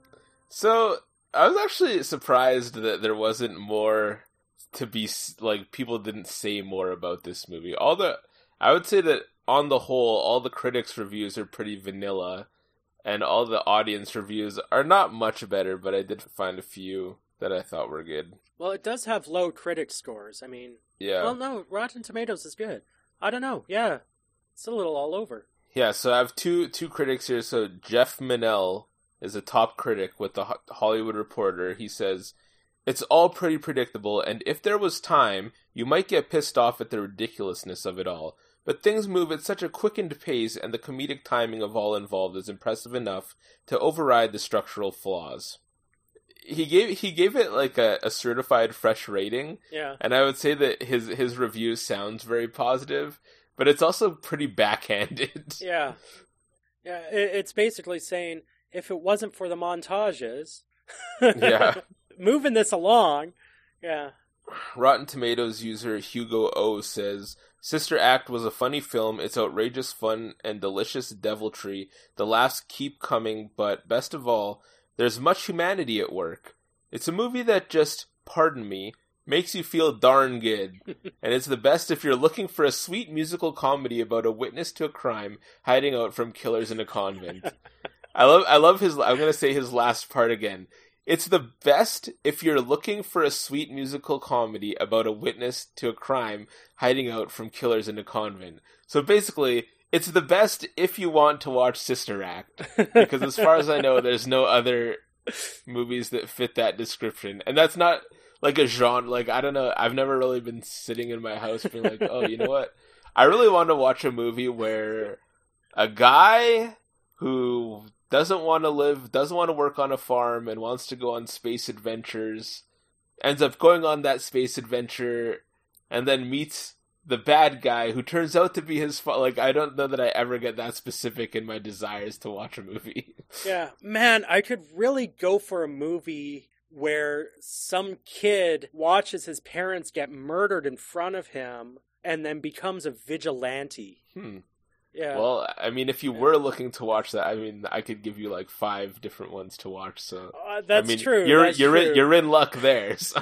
So, I was actually surprised that there wasn't more to be, like, people didn't say more about this movie. All the, I would say that on the whole, all the critics' reviews are pretty vanilla, and all the audience reviews are not much better, but I did find a few that I thought were good. Well, it does have low critic scores. I mean, yeah. Well, no, Rotten Tomatoes is good. I don't know. Yeah, it's a little all over. Yeah, so I have two two critics here. So Jeff Minnell is a top critic with the Hollywood Reporter. He says, "It's all pretty predictable, and if there was time, you might get pissed off at the ridiculousness of it all. But things move at such a quickened pace, and the comedic timing of all involved is impressive enough to override the structural flaws." He gave he gave it like a, a certified fresh rating. Yeah. And I would say that his his review sounds very positive, but it's also pretty backhanded. Yeah. Yeah, it, it's basically saying, if it wasn't for the montages, yeah, moving this along, yeah. Rotten Tomatoes user Hugo O says, "Sister Act was a funny film. It's outrageous fun and delicious deviltry. The laughs keep coming, but best of all, there's much humanity at work. It's a movie that just, pardon me, makes you feel darn good. And it's the best if you're looking for a sweet musical comedy about a witness to a crime hiding out from killers in a convent." I love I love his, I'm going to say his last part again. "It's the best if you're looking for a sweet musical comedy about a witness to a crime hiding out from killers in a convent." So basically, it's the best if you want to watch Sister Act. Because as far as I know, there's no other movies that fit that description. And that's not like a genre, like, I don't know, I've never really been sitting in my house being like, oh, you know what? I really want to watch a movie where a guy who doesn't want to live, doesn't want to work on a farm, and wants to go on space adventures, ends up going on that space adventure, and then meets the bad guy who turns out to be his fa- like, I don't know that I ever get that specific in my desires to watch a movie. Yeah, man, I could really go for a movie where some kid watches his parents get murdered in front of him and then becomes a vigilante. Hmm. Yeah. Well, I mean, if you yeah. were looking to watch that, I mean, I could give you like five different ones to watch. So uh, that's I mean, true. You're that's you're true. in, you're in luck there. So.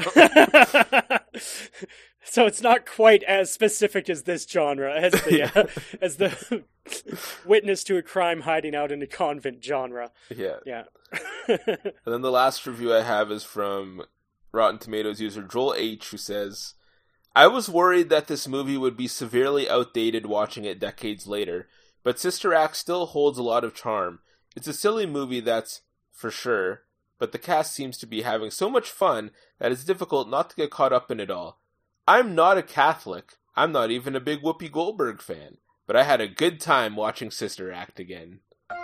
So it's not quite as specific as this genre, as the yeah. uh, as the witness to a crime hiding out in a convent genre. Yeah. Yeah. And then the last review I have is from Rotten Tomatoes user Joel H, who says, "I was worried that this movie would be severely outdated watching it decades later, but Sister Act still holds a lot of charm. It's a silly movie, that's for sure, but the cast seems to be having so much fun that it's difficult not to get caught up in it all. I'm not a Catholic. I'm not even a big Whoopi Goldberg fan, but I had a good time watching Sister Act again.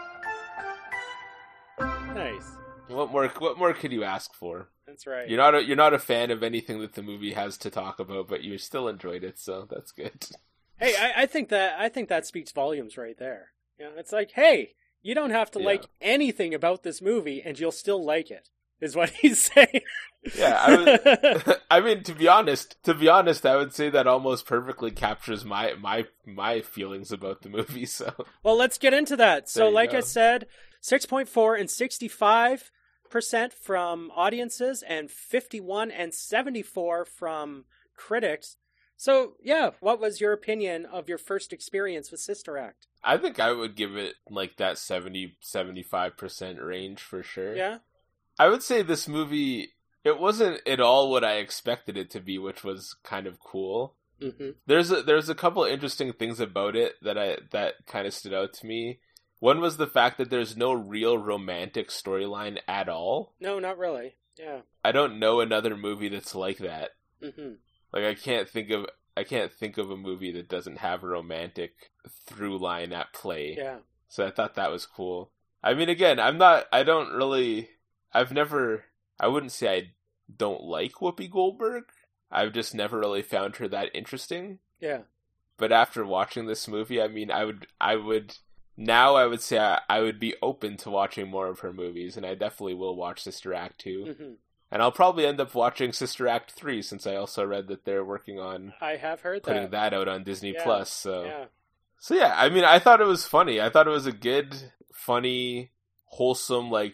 Nice. What more? What more could you ask for? That's right. You're not a, you're not a fan of anything that the movie has to talk about, but you still enjoyed it, so that's good. Hey, I, I think that I think that speaks volumes right there. You know, it's like, hey, you don't have to Yeah. like anything about this movie, and you'll still like it. Is what he's saying. Yeah, I, was, I mean, to be honest, to be honest, I would say that almost perfectly captures my my my feelings about the movie. So, Well, let's get into that. So, There you like go. I said, six point four and sixty-five percent from audiences, and fifty-one and seventy-four from critics. So, yeah, what was your opinion of your first experience with Sister Act? I think I would give it like that seventy, seventy-five percent range for sure. Yeah? I would say this movie, it wasn't at all what I expected it to be, which was kind of cool. Mm-hmm. There's a, there's a couple interesting things about it that I that kind of stood out to me. One was the fact that there's no real romantic storyline at all. No, not really. Yeah. I don't know another movie that's like that. Mm-hmm. Like I can't think of I can't think of a movie that doesn't have a romantic through line at play. Yeah. So I thought that was cool. I mean, again, I'm not. I don't really. I've never. I wouldn't say I don't like Whoopi Goldberg. I've just never really found her that interesting. Yeah. But after watching this movie, I mean, I would. I would. Now I would say I, I would be open to watching more of her movies, and I definitely will watch Sister Act two. Mm-hmm. And I'll probably end up watching Sister Act three, since I also read that they're working on I have heard putting that. that out on Disney Yeah. Plus. So. Yeah. So yeah, I mean, I thought it was funny. I thought it was a good, funny, wholesome, like,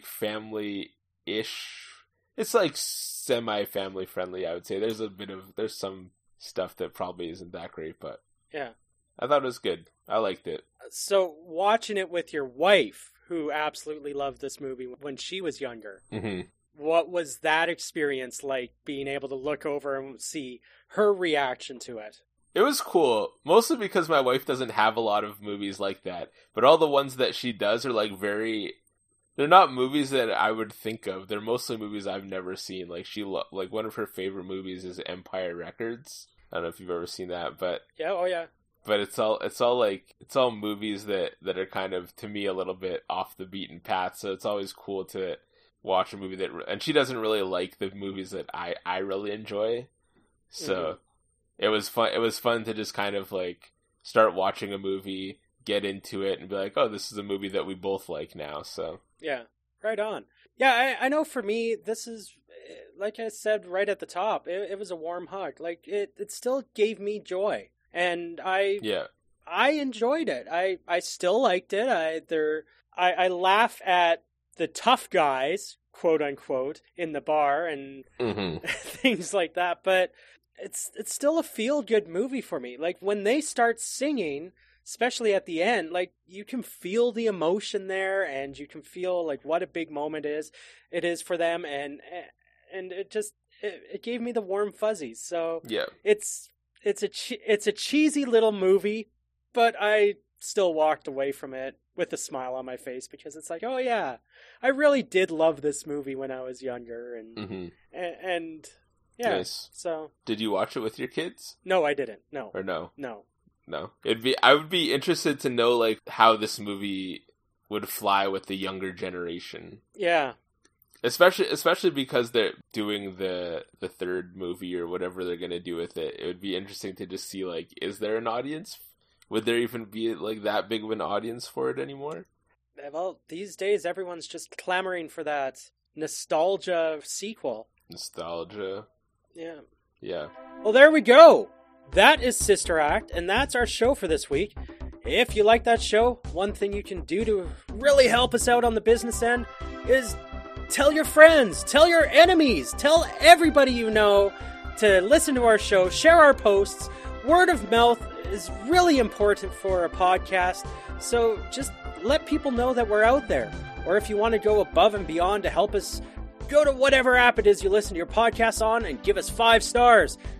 family-ish. It's like semi-family friendly, I would say. There's a bit of, there's some stuff that probably isn't that great, but Yeah. I thought it was good. I liked it. So, watching it with your wife, who absolutely loved this movie when she was younger, hmm what was that experience like, being able to look over and see her reaction to it? It was cool, mostly because my wife doesn't have a lot of movies like that, but all the ones that she does are like very, they're not movies that I would think of. They're mostly movies I've never seen. Like she, lo- like one of her favorite movies is Empire Records. I don't know if you've ever seen that, but Yeah, oh yeah. but it's all it's all like it's all movies that that are kind of, to me, a little bit off the beaten path. So it's always cool to watch a movie that, and she doesn't really like the movies that I I really enjoy. So. Mhm. It was fun. It was fun to just kind of like start watching a movie, get into it, and be like, "Oh, this is a movie that we both like now." So Yeah, right on. Yeah, I, I know for me, this is, like I said right at the top, it, it was a warm hug. Like, it, it still gave me joy. And I yeah, I enjoyed it. I, I still liked it. I there I, I laugh at the tough guys, quote unquote, in the bar and hmm things like that, but it's it's still a feel good movie for me. Like when they start singing, especially at the end, like you can feel the emotion there, and you can feel like what a big moment it is it is for them, and and it just it, it gave me the warm fuzzies. So yeah. it's it's a che- it's a cheesy little movie, but I still walked away from it with a smile on my face, because it's like, oh yeah, I really did love this movie when I was younger, and hmm and, and yeah. Nice. So Did you watch it with your kids no, I didn't. No, or no? no. No. It'd be. I would be interested to know like how this movie would fly with the younger generation. Yeah, Especially, especially because they're doing the the third movie or whatever they're gonna do with it. It would be interesting to just see, like, is there an audience? Would there even be like that big of an audience for it anymore? well, these days everyone's just clamoring for that nostalgia sequel. Nostalgia, Yeah. yeah. Well, there we go. That is Sister Act, and that's our show for this week. If you like that show, one thing you can do to really help us out on the business end is tell your friends, tell your enemies, tell everybody you know to listen to our show, share our posts. Word of mouth is really important for a podcast, so just let people know that we're out there. Or if you want to go above and beyond to help us, go to whatever app it is you listen to your podcast on and give us five stars.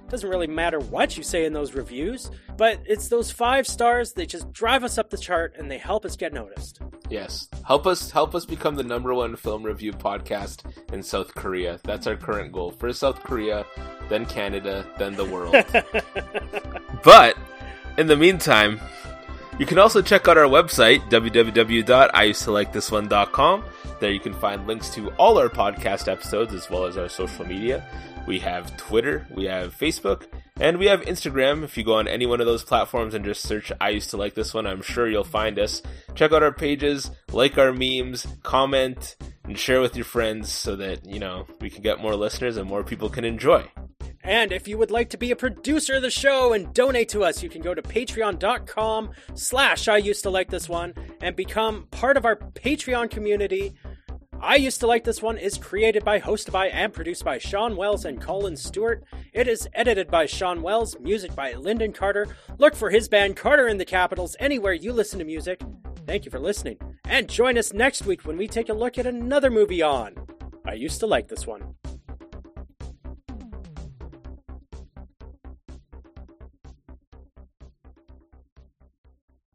Doesn't really matter what you say in those reviews, but it's those five stars that just drive us up the chart and they help us get noticed. Yes. Help us help us become the number one film review podcast in South Korea. That's our current goal. First South Korea, then Canada, then the world. But in the meantime, you can also check out our website, w w w dot i used to like this one dot com. There you can find links to all our podcast episodes as well as our social media. We have Twitter, we have Facebook, and we have Instagram. If you go on any one of those platforms and just search I Used to Like This One, I'm sure you'll find us. Check out our pages, like our memes, comment, and share with your friends so that, you know, we can get more listeners and more people can enjoy. And if you would like to be a producer of the show and donate to us, you can go to patreon.com slash I used to like this one and become part of our Patreon community. I Used to Like This One is created by, hosted by, and produced by Sean Wells and Colin Stewart. It is edited by Sean Wells, music by Lyndon Carter. Look for his band Carter in the Capitals anywhere you listen to music. Thank you for listening, and join us next week when we take a look at another movie on I Used to Like This One.